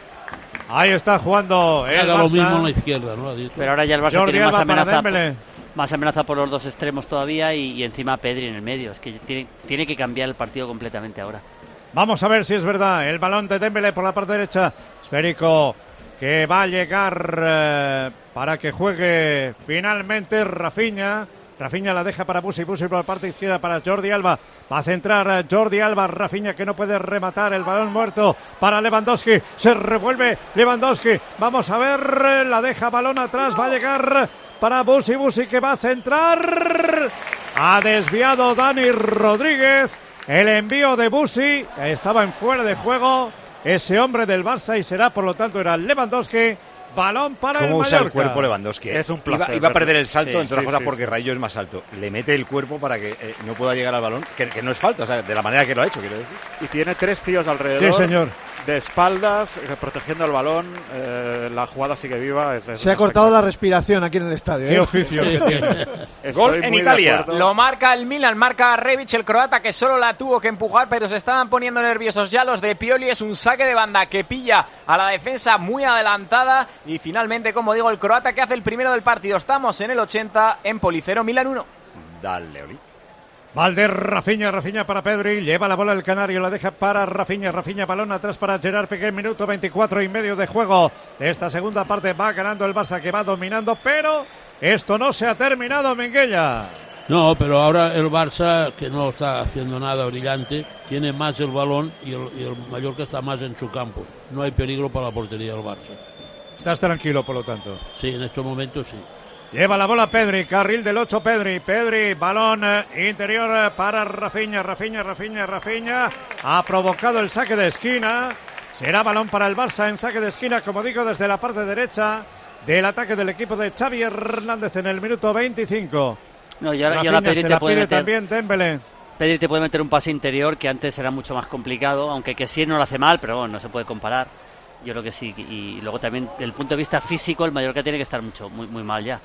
Ahí está jugando el Barça. Lo mismo en la izquierda, ¿no? Pero ahora ya el Barça tiene más amenaza más amenaza por los dos extremos todavía y encima Pedri en el medio. Es que tiene que cambiar el partido completamente ahora. Vamos a ver si es verdad. El balón de Dembélé por la parte derecha. Esférico que va a llegar para que juegue finalmente Rafinha. Rafinha la deja para Busi por la parte izquierda para Jordi Alba. Va a centrar Jordi Alba. Rafinha que no puede rematar. El balón muerto para Lewandowski. Se revuelve Lewandowski. Vamos a ver. La deja balón atrás. Va a llegar para Busi que va a centrar. Ha desviado Dani Rodríguez. El envío de Busi estaba en fuera de juego. Ese hombre del Barça y será, por lo tanto, era Lewandowski. Balón para el Mallorca. ¿Cómo usa el cuerpo Lewandowski? Es un placer. Iba a perder el salto, entre otras cosas, sí, porque Rayo es más alto. Le mete el cuerpo para que no pueda llegar al balón, que no es falta, o sea, de la manera que lo ha hecho, quiero decir. Y tiene 3 tíos alrededor. Sí, señor. De espaldas, protegiendo el balón. La jugada sigue viva. Se ha cortado la respiración aquí en el estadio. Qué oficio que tiene. Gol en Italia. Lo marca el Milan, marca Rebic, el croata, que solo la tuvo que empujar, pero se estaban poniendo nerviosos ya los de Pioli. Es un saque de banda que pilla a la defensa muy adelantada y finalmente, como digo, el croata que hace el primero del partido. Estamos en el 80, Empoli 0, Milan 1. Dale, Oli. Valder, Rafinha para Pedri, lleva la bola el canario, la deja para Rafinha, balón atrás para Gerard Piqué, minuto 24 y medio de juego de esta segunda parte. Va ganando el Barça, que va dominando, pero esto no se ha terminado, Minguella. No, pero ahora el Barça, que no está haciendo nada brillante, tiene más el balón y el Mallorca está más en su campo. No hay peligro para la portería del Barça. Estás tranquilo, por lo tanto. Sí, en estos momentos sí. Lleva la bola Pedri, carril del 8 Pedri, balón interior para Rafinha. Ha provocado el saque de esquina. Será balón para el Barça en saque de esquina, como digo, desde la parte derecha del ataque del equipo de Xavi Hernández en el minuto 25. No, y ahora Pedri te puede meter, también Dembélé. Pedri te puede meter un pase interior que antes era mucho más complicado, aunque que sí no lo hace mal, pero bueno, no se puede comparar. Yo creo que sí, y luego también desde el punto de vista físico el Mallorca tiene que estar muy mal ya.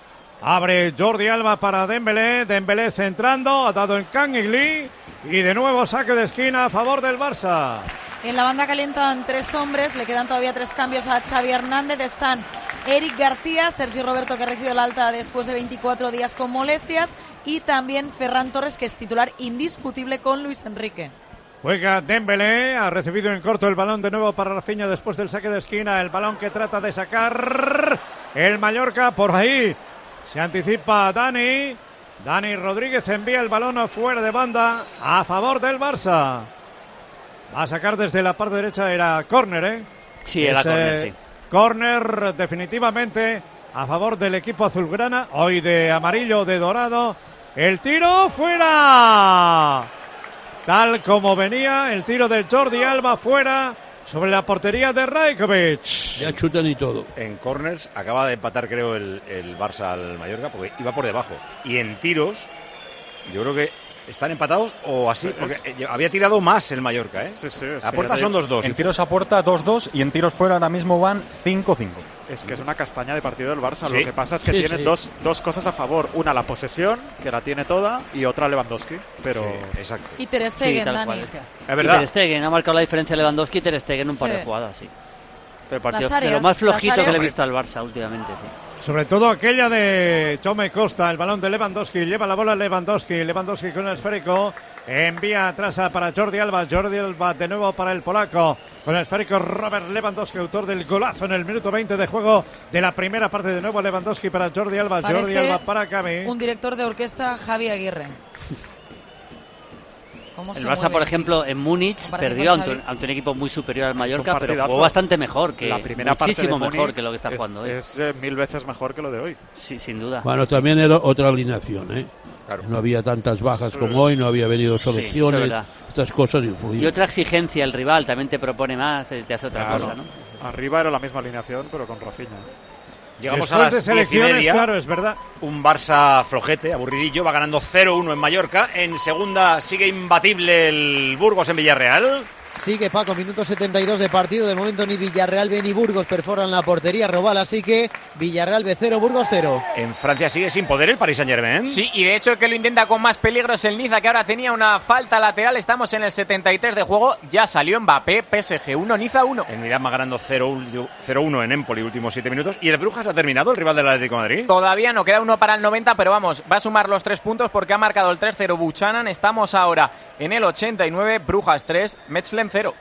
Abre Jordi Alba para Dembélé centrando, ha dado en Kangli y de nuevo saque de esquina a favor del Barça. En la banda calientan 3 hombres, le quedan todavía 3 cambios a Xavi Hernández. Están Eric García, Sergi Roberto, que ha recibido la alta después de 24 días con molestias, y también Ferran Torres, que es titular indiscutible con Luis Enrique. Juega Dembélé, ha recibido en corto el balón de nuevo para Rafinha después del saque de esquina, el balón que trata de sacar el Mallorca por ahí. Se anticipa Dani Rodríguez, envía el balón fuera de banda a favor del Barça. Va a sacar desde la parte derecha, era córner, Sí, era córner, sí. Córner definitivamente a favor del equipo azulgrana, hoy de amarillo, de dorado. El tiro fuera. Tal como venía, el tiro de Jordi Alba fuera sobre la portería de Rajkovic. Ya chutan y todo. En corners acaba de empatar, creo, el Barça al Mallorca, porque iba por debajo. Y en tiros, yo creo que están empatados o así, porque había tirado más el Mallorca, ¿eh? Sí, a puerta son 2-2. En tiros a puerta 2-2 y en tiros fuera ahora mismo van 5-5. Es que es una castaña de partido del Barça. Sí. Lo que pasa es que tienen dos cosas a favor. Una, la posesión, que la tiene toda, y otra, Lewandowski. Pero Sí, exacto. Y Ter Stegen, tal Dani. cual, Es verdad. Ter Stegen ha marcado la diferencia Lewandowski y Ter Stegen un par de jugadas, sí. Pero el partido Las áreas, de lo más flojito las que le he áreas. visto al Barça últimamente, sí. Sobre todo aquella de Jaume Costa, el balón de Lewandowski, lleva la bola Lewandowski con el esférico, envía atrás para Jordi Alba de nuevo para el polaco, con el esférico Robert Lewandowski, autor del golazo en el minuto 20 de juego de la primera parte. De nuevo Lewandowski para Jordi Alba, Parece para Cami. un director de orquesta, Javi Aguirre. El Barça, por ejemplo, en Múnich perdió ante un equipo muy superior al Mallorca, pero jugó bastante mejor, que la primera muchísimo parte de mejor Múnich que lo que está jugando hoy. Es 1000 veces mejor que lo de hoy. Sí, sin duda. Bueno, también era otra alineación, ¿eh? Claro. No había tantas bajas como hoy, no había venido selecciones, eso es verdad. estas cosas influyen. Y otra exigencia, el rival también te propone más, te hace otra cosa, ¿no? Arriba era la misma alineación, pero con Rafinha. Llegamos Después a de las selecciones, 10:30. claro, es verdad. Un Barça flojete, aburridillo, va ganando 0-1 en Mallorca. En segunda sigue imbatible el Burgos en Villarreal. Sigue Paco, minuto 72 de partido. De momento ni Villarreal B ni Burgos perforan la portería Robal, así que Villarreal B 0, Burgos 0. En Francia sigue sin poder el Paris Saint-Germain. Sí, y de hecho el que lo intenta con más peligro es el Niza, que ahora tenía una falta lateral. Estamos en el 73 de juego. Ya salió Mbappé, PSG 1, Niza 1. El Milan va ganando 0-1 en Empoli, últimos 7 minutos. ¿Y el Brujas ha terminado, el rival del Atlético de Madrid? Todavía no, queda uno para el 90, pero vamos, va a sumar los 3 puntos porque ha marcado el 3-0 Buchanan. Estamos ahora en el 89, Brujas 3, Metzlen 0.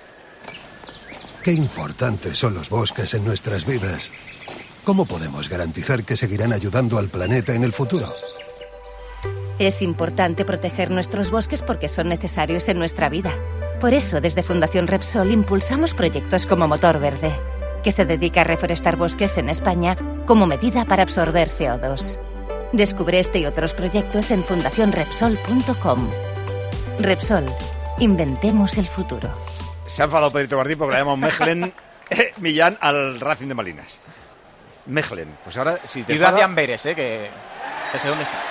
Qué importantes son los bosques en nuestras vidas. ¿Cómo podemos garantizar que seguirán ayudando al planeta en el futuro? Es importante proteger nuestros bosques porque son necesarios en nuestra vida. Por eso, desde Fundación Repsol impulsamos proyectos como Motor Verde, que se dedica a reforestar bosques en España como medida para absorber CO2. Descubre este y otros proyectos en fundacionrepsol.com. Repsol, inventemos el futuro. Se ha enfadado Pedrito Martín porque le llamamos Mechelen Millán al Racing de Malinas. Mechelen. Pues ahora, si te y enfada... de Amberes, que sé dónde está.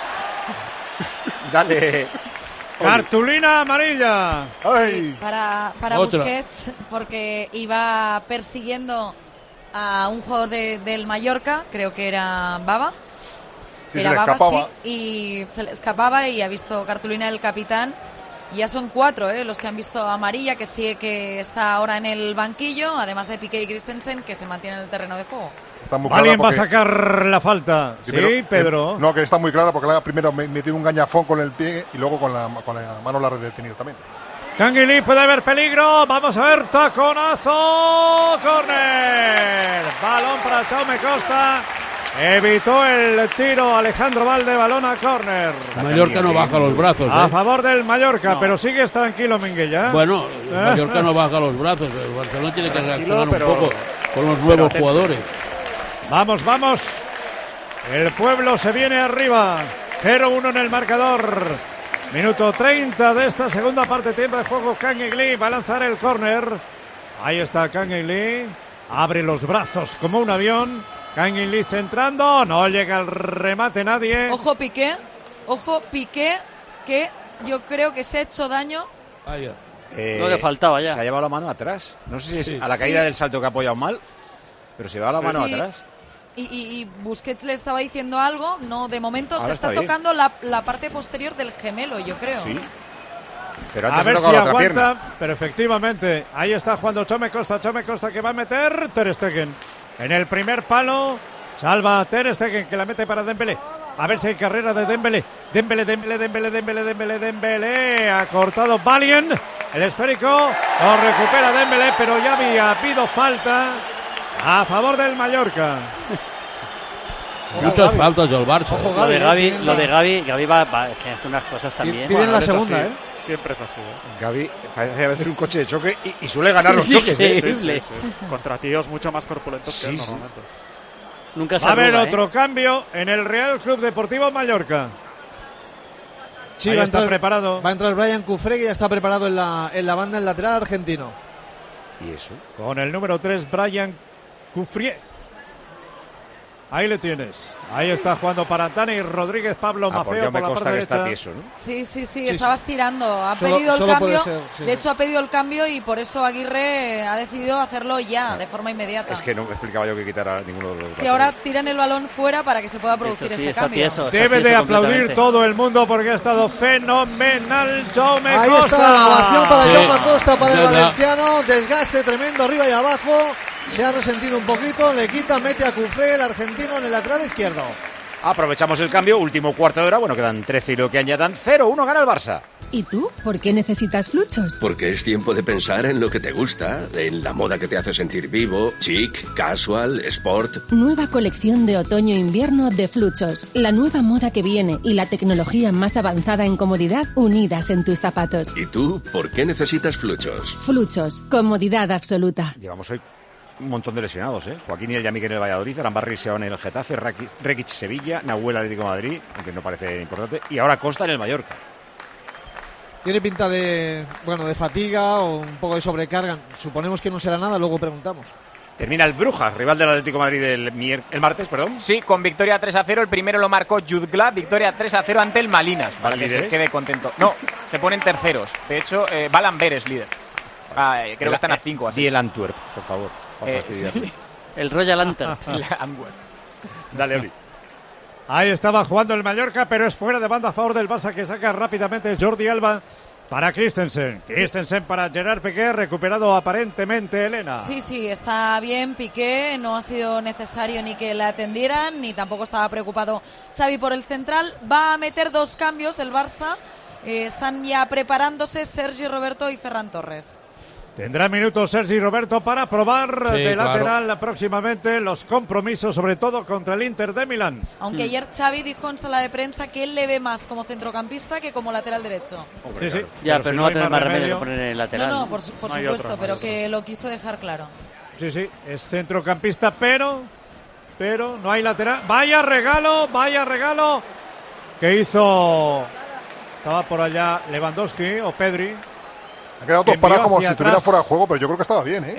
Dale. Cartulina amarilla. Sí, para Busquets, porque iba persiguiendo a un jugador del Mallorca, creo que era Baba. Era Baba, sí, y se le escapaba y ha visto cartulina del capitán. Ya son 4 los que han visto amarilla, que sí que está ahora en el banquillo, además de Piqué y Christensen, que se mantienen en el terreno de juego. ¿Alguien va a sacar la falta? Sí, Pedro. No, que está muy clara porque primero metió un gañafón con el pie y luego con la mano la ha detenido también. Canguilí, puede haber peligro. Vamos a ver, taconazo. Córner. Balón para Jaume Costa. Evitó el tiro Alejandro Valde, balón a córner. Mallorca no baja los brazos. A favor del Mallorca, pero sigues tranquilo, Minguella. Bueno, Mallorca no baja los brazos. El Barcelona tiene que reaccionar un poco con los nuevos jugadores. Vamos, vamos. El pueblo se viene arriba. 0-1 en el marcador. Minuto 30 de esta segunda parte, tiempo de juego. Canguilí va a lanzar el córner. Ahí está Canguilí. Abre los brazos como un avión. Canguilí centrando, no llega al remate nadie. Ojo Piqué, que yo creo que se ha hecho daño. No le faltaba ya. Se ha llevado la mano atrás. No sé si es a la caída del salto que ha apoyado mal, pero se lleva la mano atrás. Y Busquets le estaba diciendo algo, no, de momento ahora se está tocando la parte posterior del gemelo, yo creo. Sí. Pero antes a ver se si toca la otra aguanta, pierna. pero efectivamente, ahí está jugando Jaume Costa que va a meter Ter Stegen. En el primer palo, salva a Ter Stegen, que la mete para Dembélé. A ver si hay carrera de Dembélé. Dembélé. Ha cortado Valien. El esférico lo recupera Dembélé, pero ya había habido falta a favor del Mallorca. Muchas faltas del Barça. Ojo, lo de Gavi va que hace unas cosas también. Piden la segunda, Siempre es así. Gavi parece a veces un coche de choque y suele ganar los choques. Sí. Contra tíos mucho más corpulentos que él normalmente. Nunca se va a haber arruga, otro cambio en el Real Club Deportivo Mallorca. Sí, va a entrar preparado. Va a entrar Brian Cufré, que ya está preparado en la banda, el lateral argentino. ¿Y eso? Con el número 3, Brian Cufré. Ahí le tienes. Ahí está jugando para Dani Rodríguez, Pablo Mafeo por la parte derecha. Está tieso, ¿no? Sí, estabas tirando. Ha pedido el cambio. De hecho, ha pedido el cambio y por eso Aguirre ha decidido hacerlo ya, de forma inmediata. Es que no explicaba yo que quitara ninguno de los. Sí, ahora tiran el balón fuera para que se pueda producir este cambio. Debe de aplaudir todo el mundo porque ha estado fenomenal Jaume Costa. Ahí está la ovación para Jaume Costa, para el valenciano. Desgaste tremendo arriba y abajo. Se ha resentido un poquito, le quita, mete a Cufré, el argentino, en el lateral izquierdo. Aprovechamos el cambio, último cuarto de hora, bueno, quedan 13 y lo que añadan, 0-1 gana el Barça. ¿Y tú? ¿Por qué necesitas Fluchos? Porque es tiempo de pensar en lo que te gusta, en la moda que te hace sentir vivo, chic, casual, sport. Nueva colección de otoño-invierno de Fluchos. La nueva moda que viene y la tecnología más avanzada en comodidad unidas en tus zapatos. ¿Y tú? ¿Por qué necesitas Fluchos? Fluchos. Comodidad absoluta. Llevamos hoy un montón de lesionados, Joaquín y el Yamik en el Valladolid, Arambarri se van en el Getafe, Rekic Sevilla, Nahuel Atlético de Madrid, aunque no parece importante, y ahora Costa en el Mallorca. Tiene pinta de fatiga o un poco de sobrecarga. Suponemos que no será nada, luego preguntamos. Termina el Brujas, rival del Atlético de Madrid el martes, perdón. Sí, con victoria 3-0. El primero lo marcó Jude Glad, victoria 3-0 ante el Malinas, para que se quede contento. No, se ponen terceros. De hecho, va Lamberes líder. Creo que están a 5 así. Y el Antwerp, por favor. Para fastidiarme. Sí. El Royal Antwerp. El Antwerp. Dale, Oli. Ahí estaba jugando el Mallorca, pero es fuera de banda a favor del Barça, que saca rápidamente Jordi Alba para Christensen. Christensen para Gerard Piqué, recuperado aparentemente Elena. Sí, está bien Piqué, no ha sido necesario ni que le atendieran, ni tampoco estaba preocupado Xavi por el central. Va a meter 2 cambios el Barça, están ya preparándose Sergi Roberto y Ferran Torres. Tendrá minutos Sergi Roberto para probar de lateral próximamente los compromisos, sobre todo contra el Inter de Milán. Aunque ayer Xavi dijo en sala de prensa que él le ve más como centrocampista que como lateral derecho. Sí. Ya, pero no va a tener más remedio que poner en el lateral. No, por supuesto, pero que lo quiso dejar claro. Sí, es centrocampista, pero no hay lateral. Vaya regalo que hizo. Estaba por allá Lewandowski o Pedri. Ha quedado todo parado como si estuviera fuera de juego, pero yo creo que estaba bien,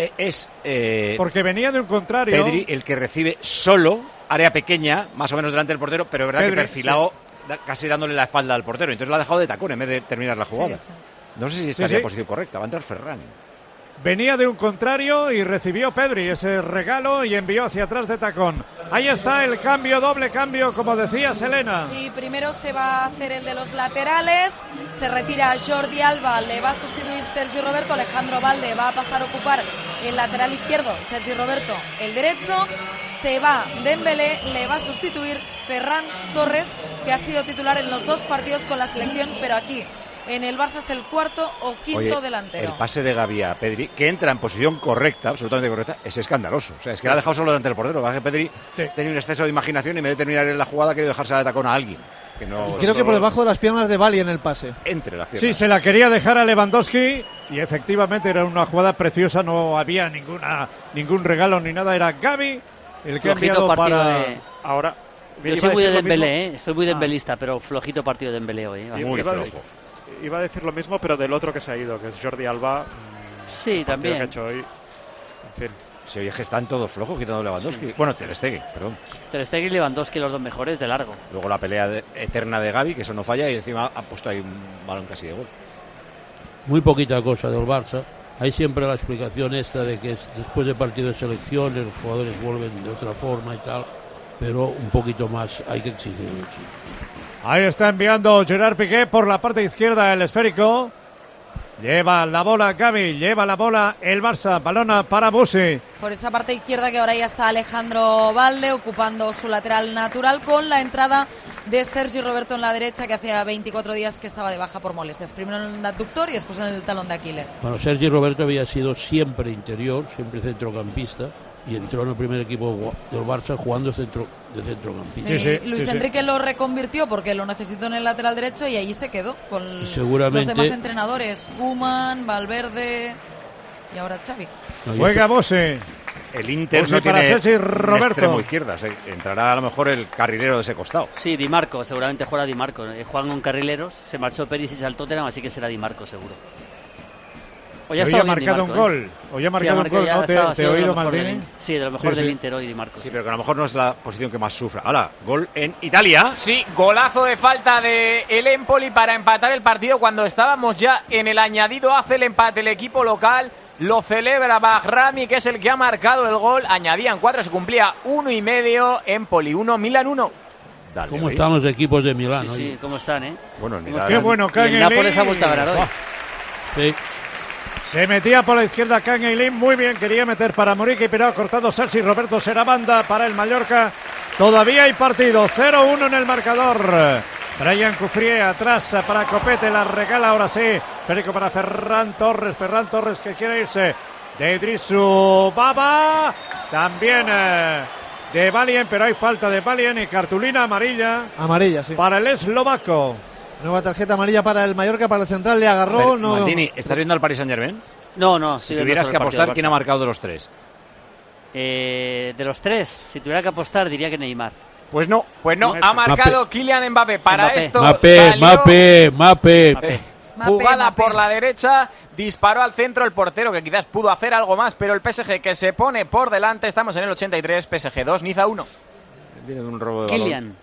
porque venía de un contrario. Pedri, el que recibe solo, área pequeña, más o menos delante del portero, pero es verdad que perfilado, casi dándole la espalda al portero. Entonces lo ha dejado de tacón en vez de terminar la jugada. Sí. No sé si estaría en posición correcta. Va a entrar Ferran. Venía de un contrario y recibió Pedri ese regalo y envió hacia atrás de tacón. Ahí está el cambio, doble cambio, como decía Selena. Sí, primero se va a hacer el de los laterales, se retira Jordi Alba, le va a sustituir Sergi Roberto, Alejandro Valde va a pasar a ocupar el lateral izquierdo, Sergi Roberto el derecho, se va Dembélé, le va a sustituir Ferran Torres, que ha sido titular en los 2 partidos con la selección, pero aquí en el Barça es el cuarto o quinto delantero. El pase de Gavi a Pedri, que entra en posición correcta, absolutamente correcta, es escandaloso. O sea, es que la ha dejado solo delante del portero. Va que Pedri tenía un exceso de imaginación y en vez de terminar en la jugada ha querido dejarse de tacón a alguien. Que no, creo que por debajo de las piernas de Bali en el pase. Entre las piernas. Sí, se la quería dejar a Lewandowski y efectivamente era una jugada preciosa, no había ningún regalo ni nada. Era Gavi el que ha enviado para... Ahora... Yo soy muy de Dembélé, soy muy dembelista, pero flojito partido de Dembélé hoy. Muy flojo. Iba a decir lo mismo, pero del otro que se ha ido, que es Jordi Alba. Sí, también. Que ha hecho hoy. En fin. Si oye, que están todos flojos quitando Lewandowski. Sí. Bueno, Ter Stegen, perdón. Ter Stegen y Lewandowski, los 2 mejores de largo. Luego la pelea eterna de Gavi, que eso no falla, y encima ha puesto ahí un balón casi de gol. Muy poquita cosa del Barça. Hay siempre la explicación esta de que después de partido de selecciones los jugadores vuelven de otra forma y tal, pero un poquito más hay que exigirlo. Sí. Ahí está enviando Gerard Piqué por la parte izquierda el esférico. Lleva la bola Gavi, lleva la bola el Barça, balona para Busi. Por esa parte izquierda que ahora ya está Alejandro Valde ocupando su lateral natural con la entrada de Sergi Roberto en la derecha, que hacía 24 días que estaba de baja por molestias. Primero en el adductor y después en el talón de Aquiles. Bueno, Sergi Roberto había sido siempre interior, siempre centrocampista, y entró en el primer equipo del Barça jugando de centrocampista. Sí, Luis Enrique lo reconvirtió porque lo necesitó en el lateral derecho y allí se quedó con los demás entrenadores, Koeman, Valverde y ahora Xavi. Juega Bose. El Inter no tiene extremo izquierda, o sea, entrará a lo mejor el carrilero de ese costado. Sí, Di Marco, seguramente juega Di Marco. Juegan con carrileros, se marchó Perisic al Tottenham, así que será Di Marco seguro. Hoy ha marcado un gol. Hoy ha marcado un gol, ¿no? ¿Te he oído, Maldini? Sí, de lo mejor del Inter hoy, Di Marco. Sí, pero que a lo mejor no es la posición que más sufra. ¡Hala! Gol en Italia. Sí, golazo de falta de el Empoli para empatar el partido cuando estábamos ya en el añadido. Hace el empate el equipo local. Lo celebra Bahrami, que es el que ha marcado el gol. Añadían 4, se cumplía 1,5. Empoli 1, Milan 1. Dale, ¿cómo están los equipos de Milán? Sí, ¿cómo están, Bueno, qué bueno, el Nápoles ha vuelto a ganar hoy. Sí. Se metía por la izquierda Kang Eilim, muy bien, quería meter para Muriqui, pero ha cortado Sergi Roberto, será banda para el Mallorca. Todavía hay partido, 0-1 en el marcador. Brian Cufrié atrás para Copete, la regala ahora sí. Perico para Ferran Torres que quiere irse. De Idrisu Baba, también de Valien, pero hay falta de Valien y cartulina amarilla. Amarilla, sí. Para el eslovaco. Nueva tarjeta amarilla para el Mallorca, para el central, le agarró. No. Maldini, ¿estás viendo al Paris Saint-Germain? No. Si tuvieras que apostar, ¿quién ha marcado de los 3? De los 3, si tuviera que apostar, diría que Neymar. Pues no, ha marcado Kylian Mbappé. Para esto Mbappé. Jugada por la derecha, disparó al centro el portero, que quizás pudo hacer algo más, pero el PSG que se pone por delante. Estamos en el 83, PSG 2, Niza 1. Viene de un robo de Kylian.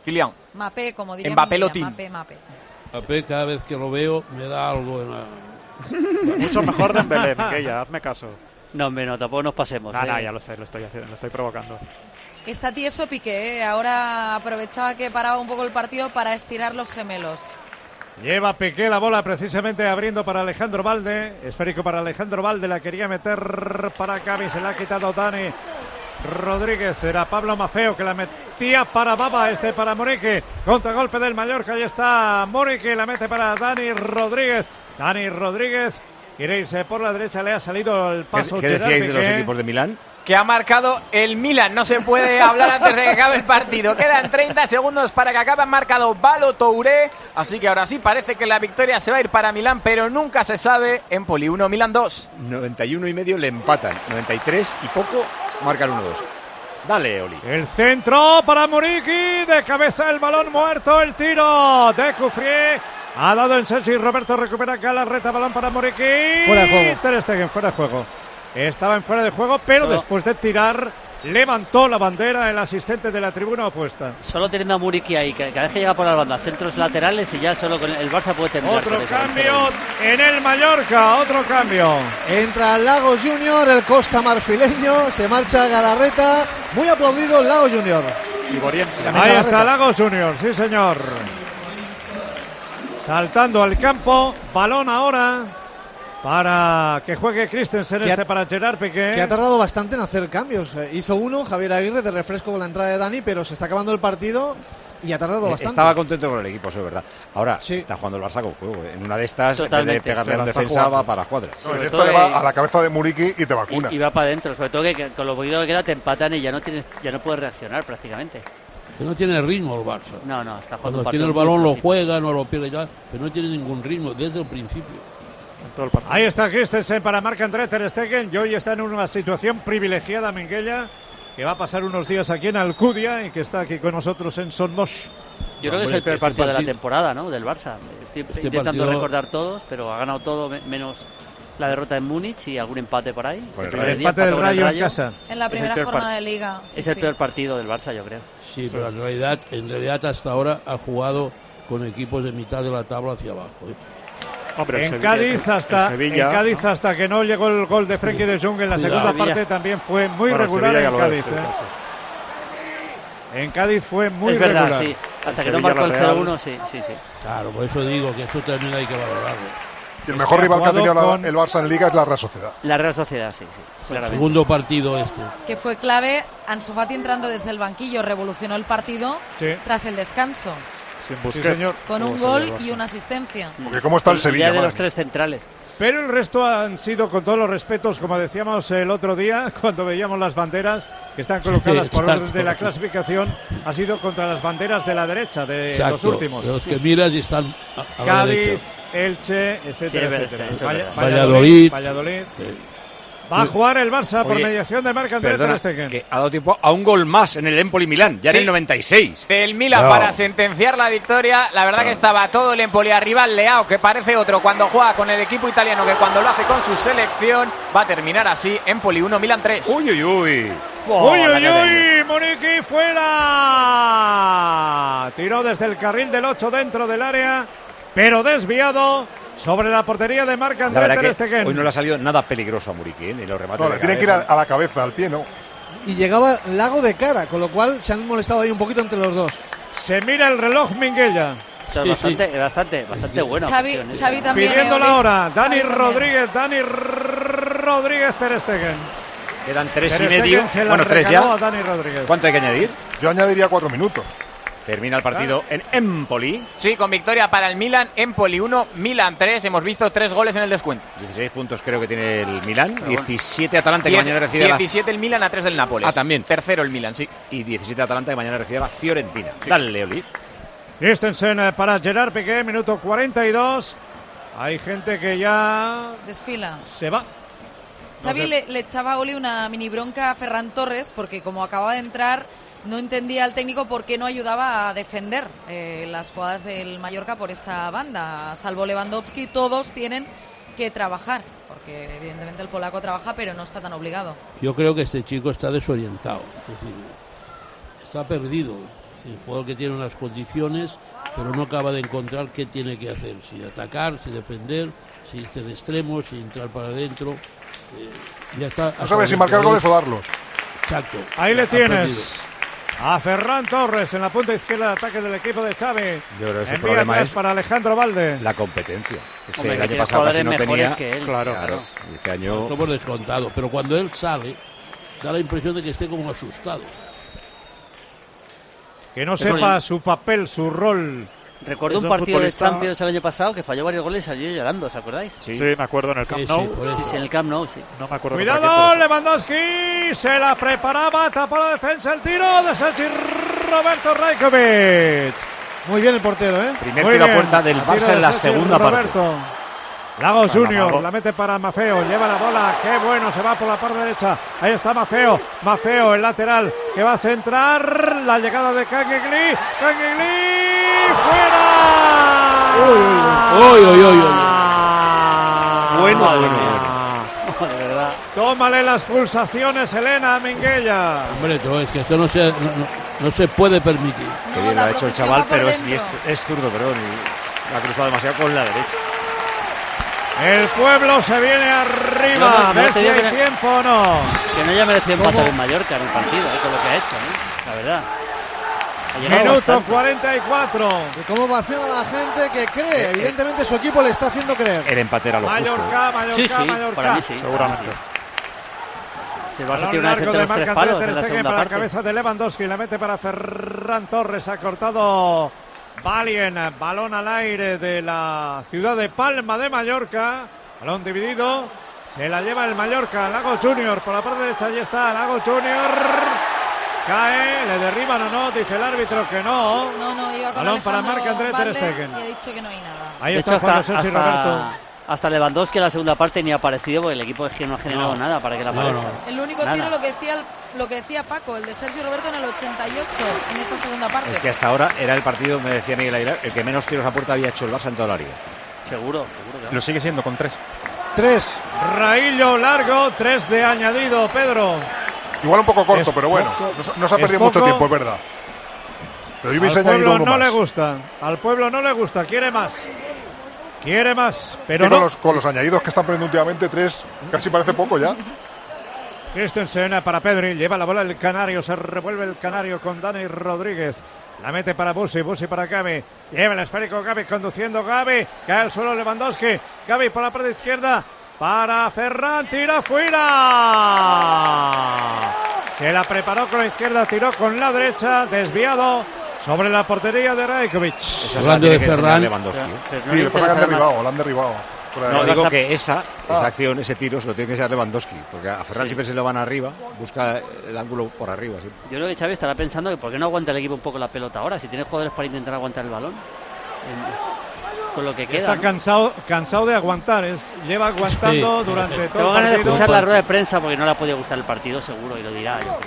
Mbappé, como diría Mbappé Lotín. Mbappé, cada vez que lo veo me da algo Mucho mejor Dembélé, Minguella, hazme caso. No, hombre, no, tampoco nos pasemos. No, ya lo sé, lo estoy provocando. Está tieso Piqué, ahora aprovechaba que paraba un poco el partido para estirar los gemelos. Lleva Piqué la bola precisamente abriendo para Alejandro Valde. Esférico para Alejandro Valde, la quería meter para Gavi, se la ha quitado Dani Rodríguez. Era Pablo Mafeo que la metía para Baba, para Muriqui. Contragolpe del Mallorca, ahí está Muriqui, la mete para Dani Rodríguez. Dani Rodríguez quiere irse por la derecha, le ha salido el paso. ¿Qué decíais de los equipos de Milán? Que ha marcado el Milan. No se puede hablar antes de que acabe el partido. Quedan 30 segundos para que acabe. Han marcado Balo Touré. Así que ahora sí parece que la victoria se va a ir para Milán, pero nunca se sabe. Empoli 1, Milán 2. 91,5 le empatan. 93 y poco marcan 1-2. Dale, Oli. El centro para Muriqui. De cabeza el balón muerto. El tiro de Cufrié. Ha dado en Sergi Roberto. Recupera Galarreta. Balón para Muriqui. Fuera de juego. Ter Stegen, fuera de juego. Estaba en fuera de juego, pero después de tirar levantó la bandera el asistente de la tribuna opuesta. Solo teniendo a Muriqui ahí, que cada vez que llega por las bandas, centros laterales y ya solo con el Barça puede terminar. Otro cambio en el Mallorca, otro cambio. Entra Lagos Junior, el Costa marfileño, se marcha Galarreta, muy aplaudido Lagos Junior. Ahí está Lagos Junior, sí señor. Saltando al campo, balón ahora para que juegue Christensen, para Gerard Piqué. Que ha tardado bastante en hacer cambios. Hizo uno, Javier Aguirre, de refresco con la entrada de Dani, pero se está acabando el partido y ha tardado bastante. Estaba contento con el equipo, eso es verdad. Ahora está jugando el Barça con juego. En una de estas, en vez de pegarle a un defensa, va para cuadras. No, esto le va a la cabeza de Muriqui y te vacuna. Y va para adentro, sobre todo que con lo poquito que queda te empatan y ya no puedes reaccionar prácticamente. Que no tiene ritmo el Barça. No, está jugando. Cuando tiene el balón lo juega, no lo pierde ya, pero no tiene ningún ritmo desde el principio. Ahí está Christensen para Marc-André Ter Stegen, y hoy está en una situación privilegiada Minguella, que va a pasar unos días aquí en Alcudia y que está aquí con nosotros en Son Moix. Yo creo que es el peor partido de la temporada, ¿no? Del Barça. Estoy intentando recordar todos, pero ha ganado todo menos la derrota en Múnich y algún empate por ahí. El empate del Rayo en casa. En la primera jornada de Liga. Es el peor partido del Barça, yo creo. Sí, pero en realidad hasta ahora ha jugado con equipos de mitad de la tabla hacia abajo. Hombre, en Cádiz hasta que no llegó el gol de Frenkie de Jong en la segunda parte también fue muy regular en Cádiz. En Cádiz fue muy regular. Es verdad, sí. Hasta que no marcó el 0-1, sí. Claro, por eso digo que eso también hay que valorarlo. El mejor rival que ha tenido el Barça en Liga es la Real Sociedad. La Real Sociedad, sí. El segundo partido que fue clave. Ansu Fati entrando desde el banquillo revolucionó el partido tras el descanso. Sí, señor. Con un gol y una asistencia. Porque cómo está el Sevilla. De los tres centrales. Pero el resto han sido, con todos los respetos, como decíamos el otro día, cuando veíamos las banderas que están colocadas por orden de la clasificación, ha sido contra las banderas de la derecha, de los últimos. De los que miras y están a la Cádiz, derecha. Elche, etcétera. Valladolid. Va a jugar el Barça por mediación de Marc-André Ter Stegen. Que ha dado tiempo a un gol más en el Empoli Milán, ya en el 96. Del Milan para sentenciar la victoria. La verdad que estaba todo el Empoli arriba. Leao, que parece otro cuando juega con el equipo italiano que cuando lo hace con su selección. Va a terminar así. Empoli 1, Milan 3. Uy. Muriqui fuera. Tiró desde el carril del 8 dentro del área, pero desviado sobre la portería de Marc-André Ter Stegen. Hoy no le ha salido nada peligroso a Muriqui, ni los remates. No, le tiene que ir a la cabeza, al pie, ¿no? Y llegaba Lago de cara, con lo cual se han molestado ahí un poquito entre los dos. Se mira el reloj, Minguella. Bastante bueno. Xavi también. Pidiendo la hora. Dani Rodríguez Ter Stegen. Quedan 3 y medio. Bueno, 3 ya. ¿Cuánto hay que añadir? Yo añadiría 4 minutos. Termina el partido en Empoli. Sí, con victoria para el Milan. Empoli 1, Milan 3. Hemos visto 3 goles en el descuento. 16 puntos creo que tiene el Milan. 17 Atalanta, que mañana recibe 17 el Milan a 3 del Nápoles. También. Tercero el Milan, sí. Y 17 Atalanta, que mañana recibe la Fiorentina. Sí. Dale, Oli. Christensen para Gerard Piqué, minuto 42. Hay gente que ya desfila. Se va. Xavi le echaba a Oli una mini bronca a Ferran Torres porque como acaba de entrar no entendía al técnico por qué no ayudaba a defender las jugadas del Mallorca por esa banda. Salvo Lewandowski, todos tienen que trabajar, porque evidentemente el polaco trabaja, pero no está tan obligado. Yo creo que este chico está desorientado, es decir, está perdido. El jugador que tiene unas condiciones, pero no acaba de encontrar qué tiene que hacer, si atacar, si defender, si irse de extremo, si entrar para adentro. Ya está. No sabes si marcar goles o darlos. Exacto. Ahí le tienes a Ferran Torres en la punta izquierda de ataque del equipo de Xavi. Yo creo que el Envía problema atrás es para Alejandro Valde. la competencia. Hombre, el que año tiene pasado casi no jugadores tenía. mejores que él. Claro. Y este año. Lo hemos descontado, pero cuando él sale, da la impresión de que esté como asustado. Que no sepa su papel, su rol. Recuerdo Es un partido de futbolista. Champions el año pasado que falló varios goles y salió llorando, ¿os acordáis? Sí, me acuerdo en el Camp Nou. Sí, en el Camp Nou, sí. No me acuerdo. Cuidado, Lewandowski. Se la preparaba, tapó la defensa, el tiro de Sergi Roberto Rajkovic. Muy bien el portero, ¿eh? Primer Muy tiro a bien. puerta del El tiro Barça de en la Sergi segunda Roberto. parte. Lagos Para Junior, Mago. la mete para Mafeo, lleva la bola, qué bueno, se va por la parte derecha, ahí está Mafeo, el lateral, que va a centrar, la llegada de Kangegli, fuera. Uy. Bueno. De verdad. Tómale las pulsaciones, Elena Minguella. Hombre, es que esto no se puede permitir. Que bien lo ha hecho el chaval, pero es zurdo, perdón. Y la ha cruzado demasiado con la derecha. El pueblo se viene arriba, No, a ver te si digo hay que tiempo o no. Que no haya merecido empatar en Mallorca en el partido, con lo que ha hecho, la verdad. Ha llegado Minuto bastante. 44. Y cómo vacila la gente que cree. Evidentemente su equipo le está haciendo creer. El empate era lo justo. Mallorca, Sí, Mallorca. para mí sí. Seguramente. Se va a Balón sentir una largo defensa de de los tres Marc palos André en Ter la Stegen segunda para la parte. cabeza de Lewandowski, la mete para Ferran Torres, ha cortado Valien, balón al aire de la ciudad de Palma de Mallorca, balón dividido, se la lleva el Mallorca, Lagos Junior por la parte derecha, ahí está Lagos Junior, cae, le derriban o no, dice el árbitro que no. No, iba con Balón para Alejandro Marc André Ter Valde Stegen. y ha dicho que no hay nada. Ahí De está hecho, jugando Sergi Roberto. hasta Lewandowski en la segunda parte ni ha aparecido porque el equipo de Gio no ha generado nada para que la aparezca. El único Nada. tiro lo que decía Paco, el de Sergio Roberto en el 88, en esta segunda parte. Es que hasta ahora era el partido, me decía Miguel Aguilar, el que menos tiros a puerta había hecho el Barça en toda la liga. Seguro. Lo sigue siendo con 3. 3. Raillo largo, 3 de añadido, Pedro. Igual un poco corto, Es pero bueno, poco. no se ha Es perdido mucho poco. tiempo, es verdad. Pero yo hubiese Al añadido pueblo uno no más. le gusta, al pueblo no le gusta, quiere más, pero Y no. con los añadidos que están perdiendo últimamente, 3 casi parece poco ya. Christensen para Pedri, lleva la bola el Canario, se revuelve el Canario con Dani Rodríguez. La mete para Busi para Gavi. Lleva el esférico Gavi, conduciendo Gavi. Cae al suelo Lewandowski. Gavi por la parte izquierda para Ferran, tira fuera. Se la preparó con la izquierda, tiró con la derecha, desviado sobre la portería de Rajkovic. Esa es la tiene que enseñar Lewandowski. Sí, le pasa que han derribado, lo han derribado. No, digo que esa acción, ese tiro, se lo tiene que enseñar Lewandowski. Porque a Ferran siempre se lo van arriba, busca el ángulo por arriba. ¿Sí? Yo creo que Xavi estará pensando que por qué no aguanta el equipo un poco la pelota ahora, si tiene jugadores para intentar aguantar el balón. Con lo que queda. Está ¿no? cansado de aguantar, lleva aguantando durante todo Tengo el ganas de partido. escuchar la rueda de prensa porque no le ha podido gustar el partido, seguro, y lo dirá, yo creo.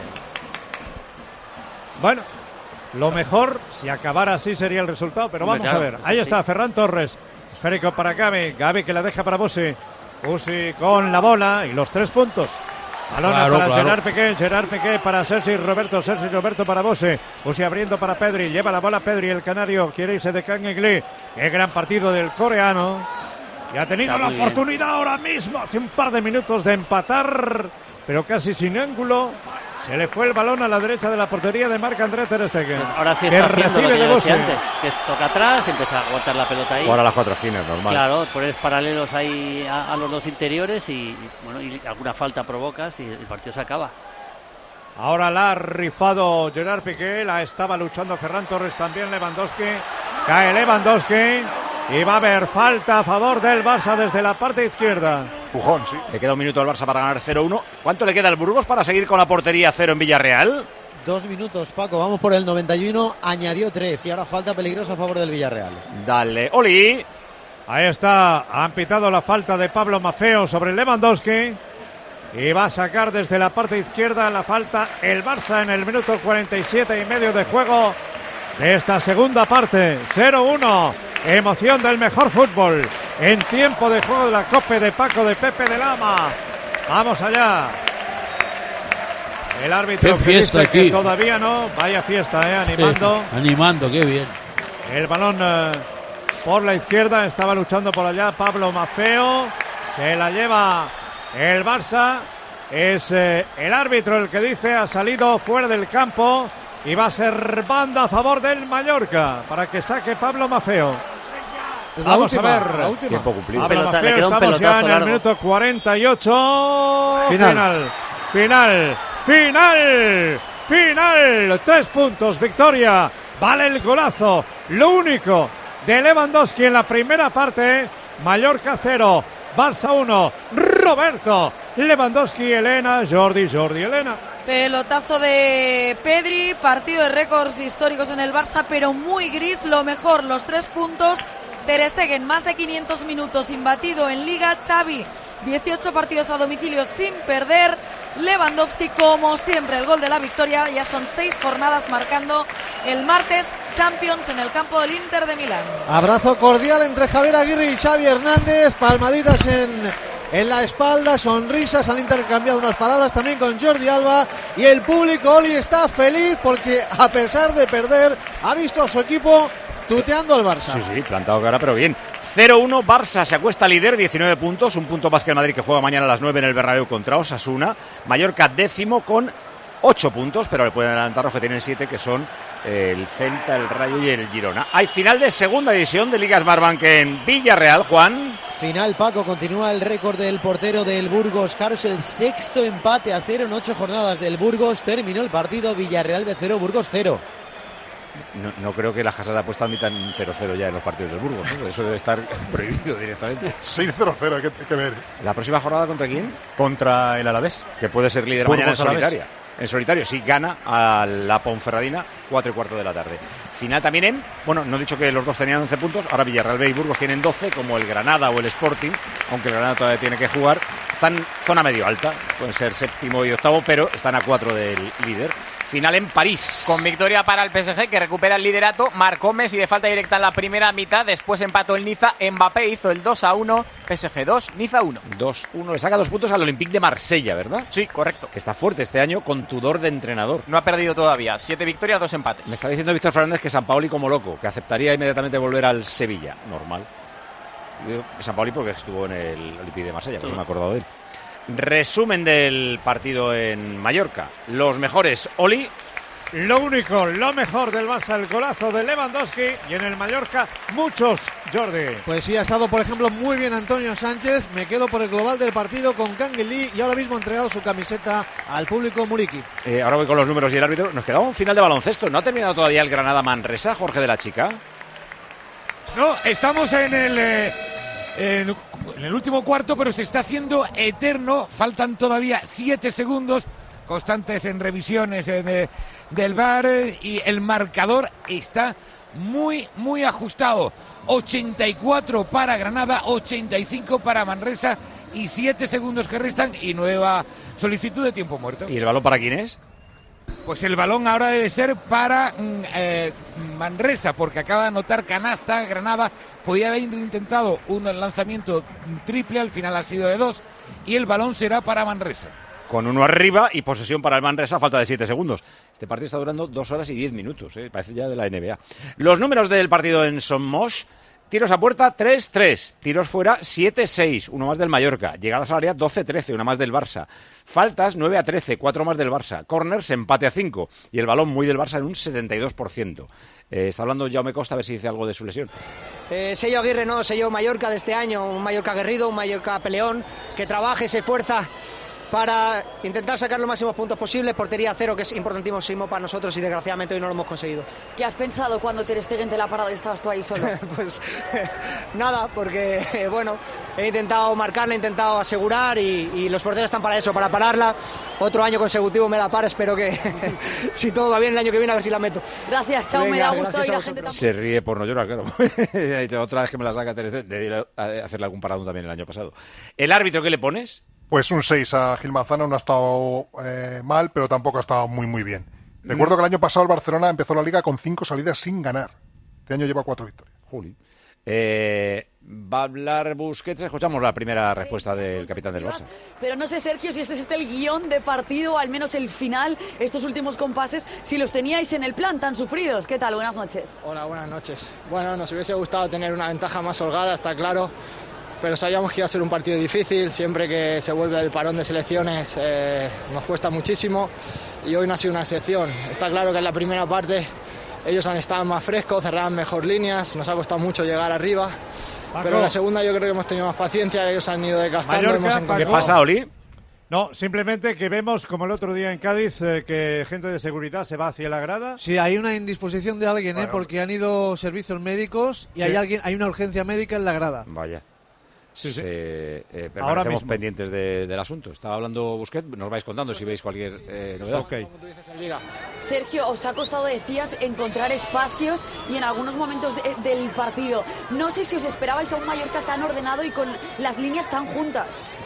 Bueno, lo mejor, si acabara así, sería el resultado, pero Hombre, vamos claro, a ver. pues Ahí sí. está Ferran Torres, esférico para Gavi, Gavi que la deja para Busi con la bola y los 3 puntos. Balón para Gerard Piqué para Sergi Roberto para Busi abriendo para Pedri, lleva la bola Pedri, el canario quiere irse de Kangegli. Qué gran partido del coreano. Y ha tenido la oportunidad ahora mismo, hace un par de minutos, de empatar, pero casi sin ángulo. Se le fue el balón a la derecha de la portería de Marc André Ter Stegen. Pues ahora sí que está haciendo lo recibe que de yo decía Busi. antes, que es toca atrás, empieza a aguantar la pelota ahí. Ahora las 4 esquinas, normal. Claro, pones paralelos ahí a los dos interiores y alguna falta provocas y el partido se acaba. Ahora la ha rifado Gerard Piqué, la estaba luchando Ferran Torres, también Lewandowski. Cae Lewandowski y va a haber falta a favor del Barça desde la parte izquierda. Pujón, sí. Le queda un minuto al Barça para ganar 0-1. ¿Cuánto le queda al Burgos para seguir con la portería 0 en Villarreal? 2 minutos, Paco, vamos por el 91, añadió 3 y ahora falta peligrosa a favor del Villarreal. Dale, Oli. Ahí está, han pitado la falta de Pablo Mafeo sobre Lewandowski y va a sacar desde la parte izquierda la falta el Barça en el minuto 47 y medio de juego de esta segunda parte. 0-1, emoción del mejor fútbol en tiempo de juego de la Copa de Paco de Pepe de Lama. Vamos allá. El árbitro Qué fiesta que dice aquí. que todavía no, vaya fiesta, animando. Sí, animando, qué bien. El balón por la izquierda, estaba luchando por allá Pablo Maffeo, se la lleva el Barça, es el árbitro el que dice ha salido fuera del campo y va a ser banda a favor del Mallorca para que saque Pablo Maffeo. Vamos a ver. La última. Tiempo cumplido. Pablo Maffeo, estamos ya en el minuto 48. Final. 3 puntos, victoria. Vale el golazo. Lo único de Lewandowski en la primera parte. Mallorca 0, Barça 1. Roberto Lewandowski, Elena, Jordi, Elena. Pelotazo de Pedri, partido de récords históricos en el Barça, pero muy gris. Lo mejor, los 3 puntos. Ter Stegen, más de 500 minutos, imbatido en Liga. Xavi, 18 partidos a domicilio sin perder. Lewandowski, como siempre, el gol de la victoria. Ya son 6 jornadas marcando el martes Champions en el campo del Inter de Milán. Abrazo cordial entre Javier Aguirre y Xavi Hernández. Palmaditas en la espalda, sonrisas, han intercambiado unas palabras también con Jordi Alba. Y el público, Oli, está feliz porque a pesar de perder, ha visto a su equipo tuteando al Barça. Sí, plantado cara, pero bien. 0-1, Barça se acuesta líder, 19 puntos, un punto más que el Madrid, que juega mañana a las 9 en el Bernabéu contra Osasuna. Mallorca 10º con 8 puntos, pero le pueden adelantar los que tienen 7, que son el Celta, el Rayo y el Girona. Hay final de segunda división de Liga Smartbank en Villarreal, Juan. Final, Paco, continúa el récord del portero del Burgos, Carlos, el 6º empate a 0 en 8 jornadas del Burgos. Terminó el partido, Villarreal B0, Burgos 0. No creo que las casas de apuesta admitan 0-0 ya en los partidos del Burgos, ¿no? Eso debe estar prohibido directamente. 6-0-0, hay que ver. ¿La próxima jornada contra quién? Contra el Alavés. Que puede ser líder Burgos mañana en Alavés. solitaria. En solitario, sí, gana a la Ponferradina, 4:15 de la tarde. Final también en... Bueno, no he dicho que los dos tenían 11 puntos, ahora Villarreal B y Burgos tienen 12, como el Granada o el Sporting, aunque el Granada todavía tiene que jugar. Están en zona medio alta, pueden ser 7º y 8º, pero están a 4 del líder. Final en París. Con victoria para el PSG, que recupera el liderato. Marcó Messi de falta directa en la primera mitad. Después empató el Niza. Mbappé hizo el 2-1. PSG 2, Niza 1. 2-1. Le saca 2 puntos al Olympique de Marsella, ¿verdad? Sí, correcto. Que está fuerte este año con Tudor de entrenador. No ha perdido todavía. 7 victorias, 2 empates. Me está diciendo Víctor Fernández que Sampaoli como loco, que aceptaría inmediatamente volver al Sevilla. Normal. Sampaoli porque estuvo en el Olympique de Marsella, pues no me he acordado de él. Resumen del partido en Mallorca. Los mejores, Oli. Lo único, lo mejor del Barça, el golazo de Lewandowski, y en el Mallorca muchos, Jordi. Pues sí, ha estado, por ejemplo, muy bien Antonio Sánchez. Me quedo por el global del partido con Canguilí y ahora mismo ha entregado su camiseta al público Muriqui. Ahora voy con los números y el árbitro. Nos quedaba un final de baloncesto. ¿No ha terminado todavía el Granada-Manresa, Jorge de la Chica? No, estamos en el último cuarto, pero se está haciendo eterno. Faltan todavía 7 segundos, constantes en revisiones del VAR, y el marcador está muy, muy ajustado. 84 para Granada, 85 para Manresa, y 7 segundos que restan y nueva solicitud de tiempo muerto. ¿Y el balón para quién es? Pues el balón ahora debe ser para Manresa, porque acaba de anotar canasta Granada. Podía haber intentado un lanzamiento triple, al final ha sido de 2, y el balón será para Manresa. Con 1 arriba y posesión para el Manresa, falta de 7 segundos. Este partido está durando 2 horas y 10 minutos, parece ya de la NBA. Los números del partido en Somos: tiros a puerta 3-3, tiros fuera 7-6, uno más del Mallorca, llegadas al área 12-13, una más del Barça, faltas 9-13, 4 más del Barça, corners empate a 5 y el balón muy del Barça en un 72%. Está hablando Jaume Costa, a ver si dice algo de su lesión. Sello Aguirre, no, sello Mallorca de este año, un Mallorca aguerrido, un Mallorca peleón, que trabaje, se esfuerza para intentar sacar los máximos puntos posibles. Portería 0, que es importantísimo para nosotros, y desgraciadamente hoy no lo hemos conseguido. ¿Qué has pensado cuando Ter Stegen te la ha parado y estabas tú ahí solo? Pues nada, porque bueno, he intentado marcarla, he intentado asegurar, y los porteros están para eso, para pararla. Otro año consecutivo me la para, espero que si todo va bien el año que viene, a ver si la meto. Gracias, chao, me da gusto ir a gente tan... Se ríe por no llorar, claro. Ha dicho, otra vez que me la saca Ter Stegen, de ir a hacerle algún paradón también el año pasado. ¿El árbitro qué le pones? Pues un 6 a Gil Manzano. No ha estado mal, pero tampoco ha estado muy, muy bien. Recuerdo que el año pasado el Barcelona empezó la Liga con 5 salidas sin ganar. Este año lleva 4 victorias. Juli. Va a hablar Busquets. Escuchamos la primera respuesta del capitán del Barça. Pero no sé, Sergio, si este es el guión de partido, al menos el final, estos últimos compases, si los teníais en el plan tan sufridos. ¿Qué tal? Buenas noches. Hola, buenas noches. Bueno, nos hubiese gustado tener una ventaja más holgada, está claro, pero sabíamos que iba a ser un partido difícil. Siempre que se vuelve del parón de selecciones nos cuesta muchísimo y hoy no ha sido una excepción. Está claro que en la primera parte ellos han estado más frescos, cerraban mejor líneas, nos ha costado mucho llegar arriba. Paco. Pero en la segunda yo creo que hemos tenido más paciencia, ellos han ido desgastando. Mallorca, ¿Qué pasa, Oli? No, simplemente que vemos, como el otro día en Cádiz, que gente de seguridad se va hacia la grada. Sí, hay una indisposición de alguien, Bueno, porque han ido servicios médicos y Sí. hay una urgencia médica en la grada. Vaya. Sí, sí. Permanecemos Ahora mismo. pendientes del asunto. Estaba hablando Busquets, nos vais contando si veis cualquier novedad. Ok. Sergio, os ha costado, decías, encontrar espacios y en algunos momentos del partido. No sé si os esperabais a un Mallorca tan ordenado y con las líneas tan juntas.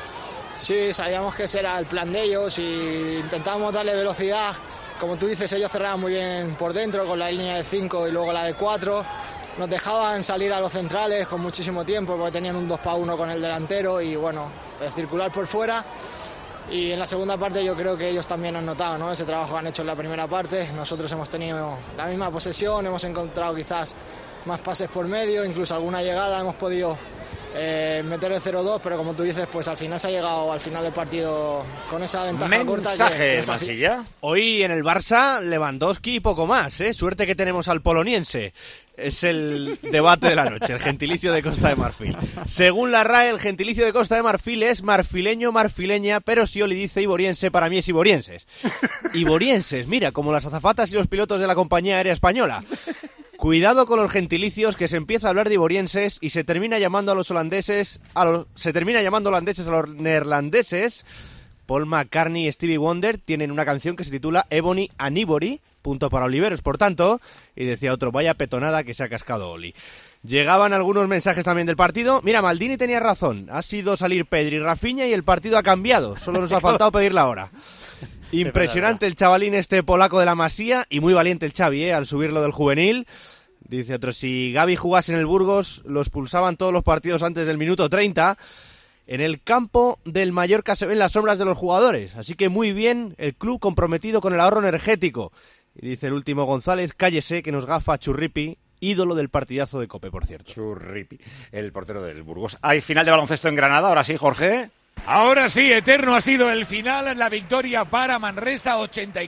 Sí, sabíamos que ese era el plan de ellos y intentábamos darle velocidad. Como tú dices, ellos cerraban muy bien por dentro con la línea de 5 y luego la de 4. Nos dejaban salir a los centrales con muchísimo tiempo porque tenían un 2-1 con el delantero y bueno, circular por fuera. Y en la segunda parte yo creo que ellos también han notado, ¿no? Ese trabajo que han hecho en la primera parte. Nosotros hemos tenido la misma posesión, hemos encontrado quizás más pases por medio, incluso alguna llegada, hemos podido meter el 0-2, pero como tú dices, pues al final se ha llegado al final del partido con esa ventaja corta. Mensaje, Masilla. Hoy en el Barça, Lewandowski y poco más, ¿eh? Suerte que tenemos al poloniense. Es el debate de la noche, el gentilicio de Costa de Marfil. Según la RAE, el gentilicio de Costa de Marfil es marfileño, marfileña, pero si Oli dice iboriense, para mí es iborienses. Iborienses, mira, como las azafatas y los pilotos de la compañía aérea española. Cuidado con los gentilicios, que se empieza a hablar de iborienses y se termina llamando a los holandeses, holandeses a los neerlandeses. Paul McCartney y Stevie Wonder tienen una canción que se titula Ebony and Ivory, punto para Oliveros, por tanto, y decía otro, vaya petonada que se ha cascado Oli. Llegaban algunos mensajes también del partido. Mira, Maldini tenía razón, ha sido salir Pedri y Rafinha y el partido ha cambiado, solo nos ha faltado pedir la hora. Impresionante el chavalín este polaco de la Masía y muy valiente el Xavi, al subirlo del juvenil. Dice otro, si Gavi jugase en el Burgos, lo expulsaban todos los partidos antes del minuto 30. En el campo del Mallorca se ven las sombras de los jugadores, así que muy bien el club comprometido con el ahorro energético. Y dice el último González, cállese que nos gafa Churripi, ídolo del partidazo de COPE, por cierto. Churripi, el portero del Burgos. Hay final de baloncesto en Granada, ahora sí, Jorge. Ahora sí, eterno ha sido el final, la victoria para Manresa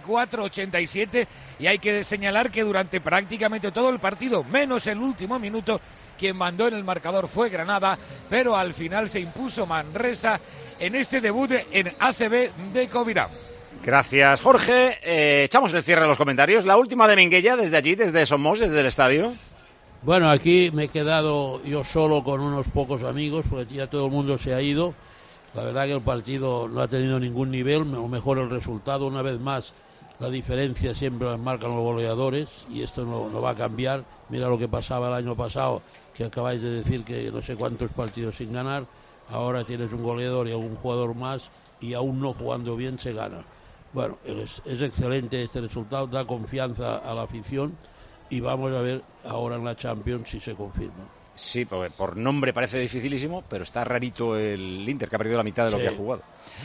84-87 y hay que señalar que durante prácticamente todo el partido, menos el último minuto, quien mandó en el marcador fue Granada, pero al final se impuso Manresa en este debut en ACB de Covirán. Gracias, Jorge. Echamos el cierre a los comentarios. La última de Minguella, desde allí, desde Somos, desde el estadio. Bueno, aquí me he quedado yo solo con unos pocos amigos, porque ya todo el mundo se ha ido. La verdad que el partido no ha tenido ningún nivel, o mejor el resultado, una vez más, la diferencia siempre la marcan los goleadores y esto no va a cambiar. Mira lo que pasaba el año pasado, que acabáis de decir que no sé cuántos partidos sin ganar, ahora tienes un goleador y algún jugador más y aún no jugando bien se gana. Bueno, es excelente este resultado, da confianza a la afición y vamos a ver ahora en la Champions si se confirma. Sí, porque por nombre parece dificilísimo, pero está rarito el Inter, que ha perdido la mitad de lo que ha jugado.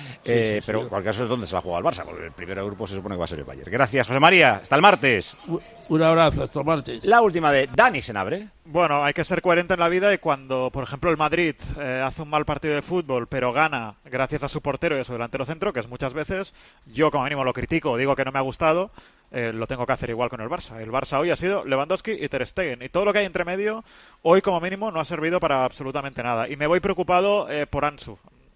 Pero en cualquier caso es donde se va a jugar el Barça, porque el primer grupo se supone que va a ser el Bayern. Gracias, José María. Hasta el martes. Un abrazo, hasta el martes. La última de Dani Senabre. Bueno, hay que ser coherente en la vida y cuando, por ejemplo, el Madrid hace un mal partido de fútbol, pero gana gracias a su portero y a su delantero centro, que es muchas veces, yo como mínimo lo critico, digo que no me ha gustado, lo tengo que hacer igual con el Barça. El Barça hoy ha sido Lewandowski y Ter Stegen, y todo lo que hay entre medio, hoy como mínimo no ha servido para absolutamente nada. Y me voy preocupado por Ansu.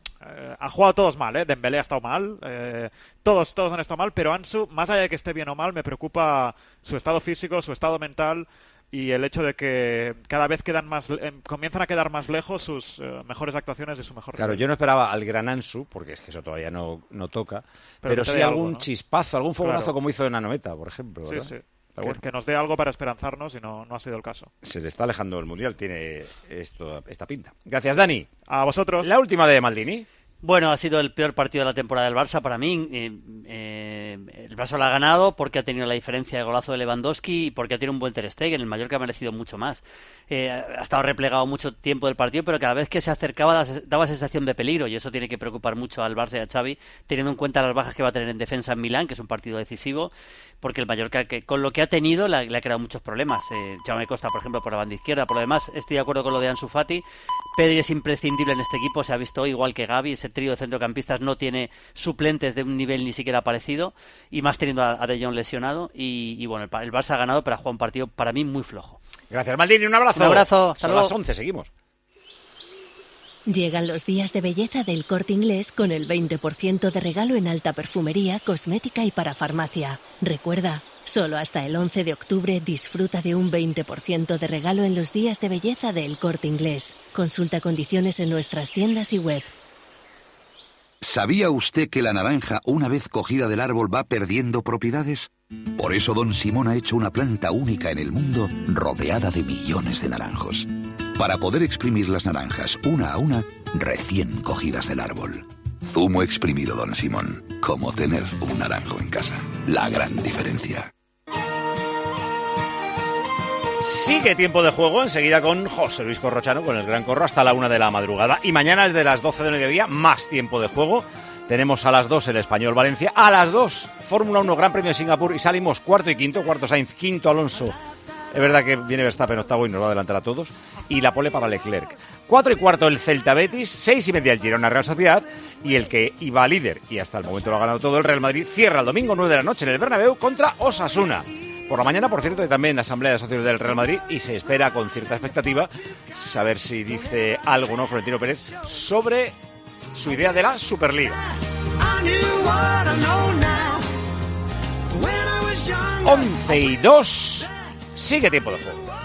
Han jugado todos mal, Dembélé ha estado mal, todos han estado mal, pero Ansu, más allá de que esté bien o mal, me preocupa su estado físico, su estado mental y el hecho de que cada vez comienzan a quedar más lejos sus mejores actuaciones y su mejor Claro, nivel. yo no esperaba al gran Ansu, porque es que eso todavía no toca, pero que te sí dé algún algo, ¿no? chispazo, algún fogonazo Claro. como hizo en Anoeta, por ejemplo. Sí, ¿verdad? sí. Pero bueno, Que nos dé algo para esperanzarnos y no ha sido el caso. se le está alejando el Mundial, tiene esta pinta. Gracias, Dani. A vosotros. La última de Maldini. Bueno, ha sido el peor partido de la temporada del Barça para mí. El El Barça lo ha ganado porque ha tenido la diferencia de golazo de Lewandowski y porque ha tenido un buen Ter Stegen. El Mallorca ha merecido mucho más. Ha estado replegado mucho tiempo del partido, pero cada vez que se acercaba daba sensación de peligro, y eso tiene que preocupar mucho al Barça y a Xavi, teniendo en cuenta las bajas que va a tener en defensa en Milán, que es un partido decisivo, porque el Mallorca, que con lo que ha tenido, le ha creado muchos problemas. Jaume Costa, por ejemplo, por la banda izquierda. Por lo demás, estoy de acuerdo con lo de Ansu Fati. Pedri es imprescindible en este equipo, se ha visto hoy, igual que Gavi. Ese trío de centrocampistas no tiene suplentes de un nivel ni siquiera parecido, y más teniendo a De Jong lesionado. Y bueno, el Barça ha ganado, pero ha jugado un partido para mí muy flojo. Gracias, Maldini, un abrazo. Un abrazo, hasta Son luego. las 11, seguimos. Llegan los días de belleza del Corte Inglés con el 20% de regalo en alta perfumería, cosmética y para farmacia. Recuerda, solo hasta el 11 de octubre disfruta de un 20% de regalo en los días de belleza del Corte Inglés. Consulta condiciones en nuestras tiendas y web. ¿Sabía usted que la naranja, una vez cogida del árbol, va perdiendo propiedades? Por eso Don Simón ha hecho una planta única en el mundo, rodeada de millones de naranjos. Para poder exprimir las naranjas una a una, recién cogidas del árbol. Zumo exprimido Don Simón, como tener un naranjo en casa. La gran diferencia. Sigue tiempo de juego enseguida con José Luis Corrochano, con el Gran Corro, hasta la 1 de la madrugada. Y mañana es de las 12 del mediodía, más tiempo de juego. Tenemos a las 2 el Español Valencia, a las 2 Fórmula 1 Gran Premio de Singapur, y salimos cuarto y quinto, cuarto Sainz, quinto Alonso. Es verdad que viene Verstappen octavo y nos va a adelantar a todos. Y la pole para Leclerc. 4 y cuarto el Celta Betis, 6 y media el Girona Real Sociedad, y el que iba líder y hasta el momento lo ha ganado todo, el Real Madrid, cierra el domingo 9 de la noche en el Bernabéu contra Osasuna. Por la mañana, por cierto, hay también asamblea de socios del Real Madrid, y se espera con cierta expectativa saber si dice algo, ¿no?, Florentino Pérez sobre su idea de la Superliga. 11 y 2, sigue tiempo de juego.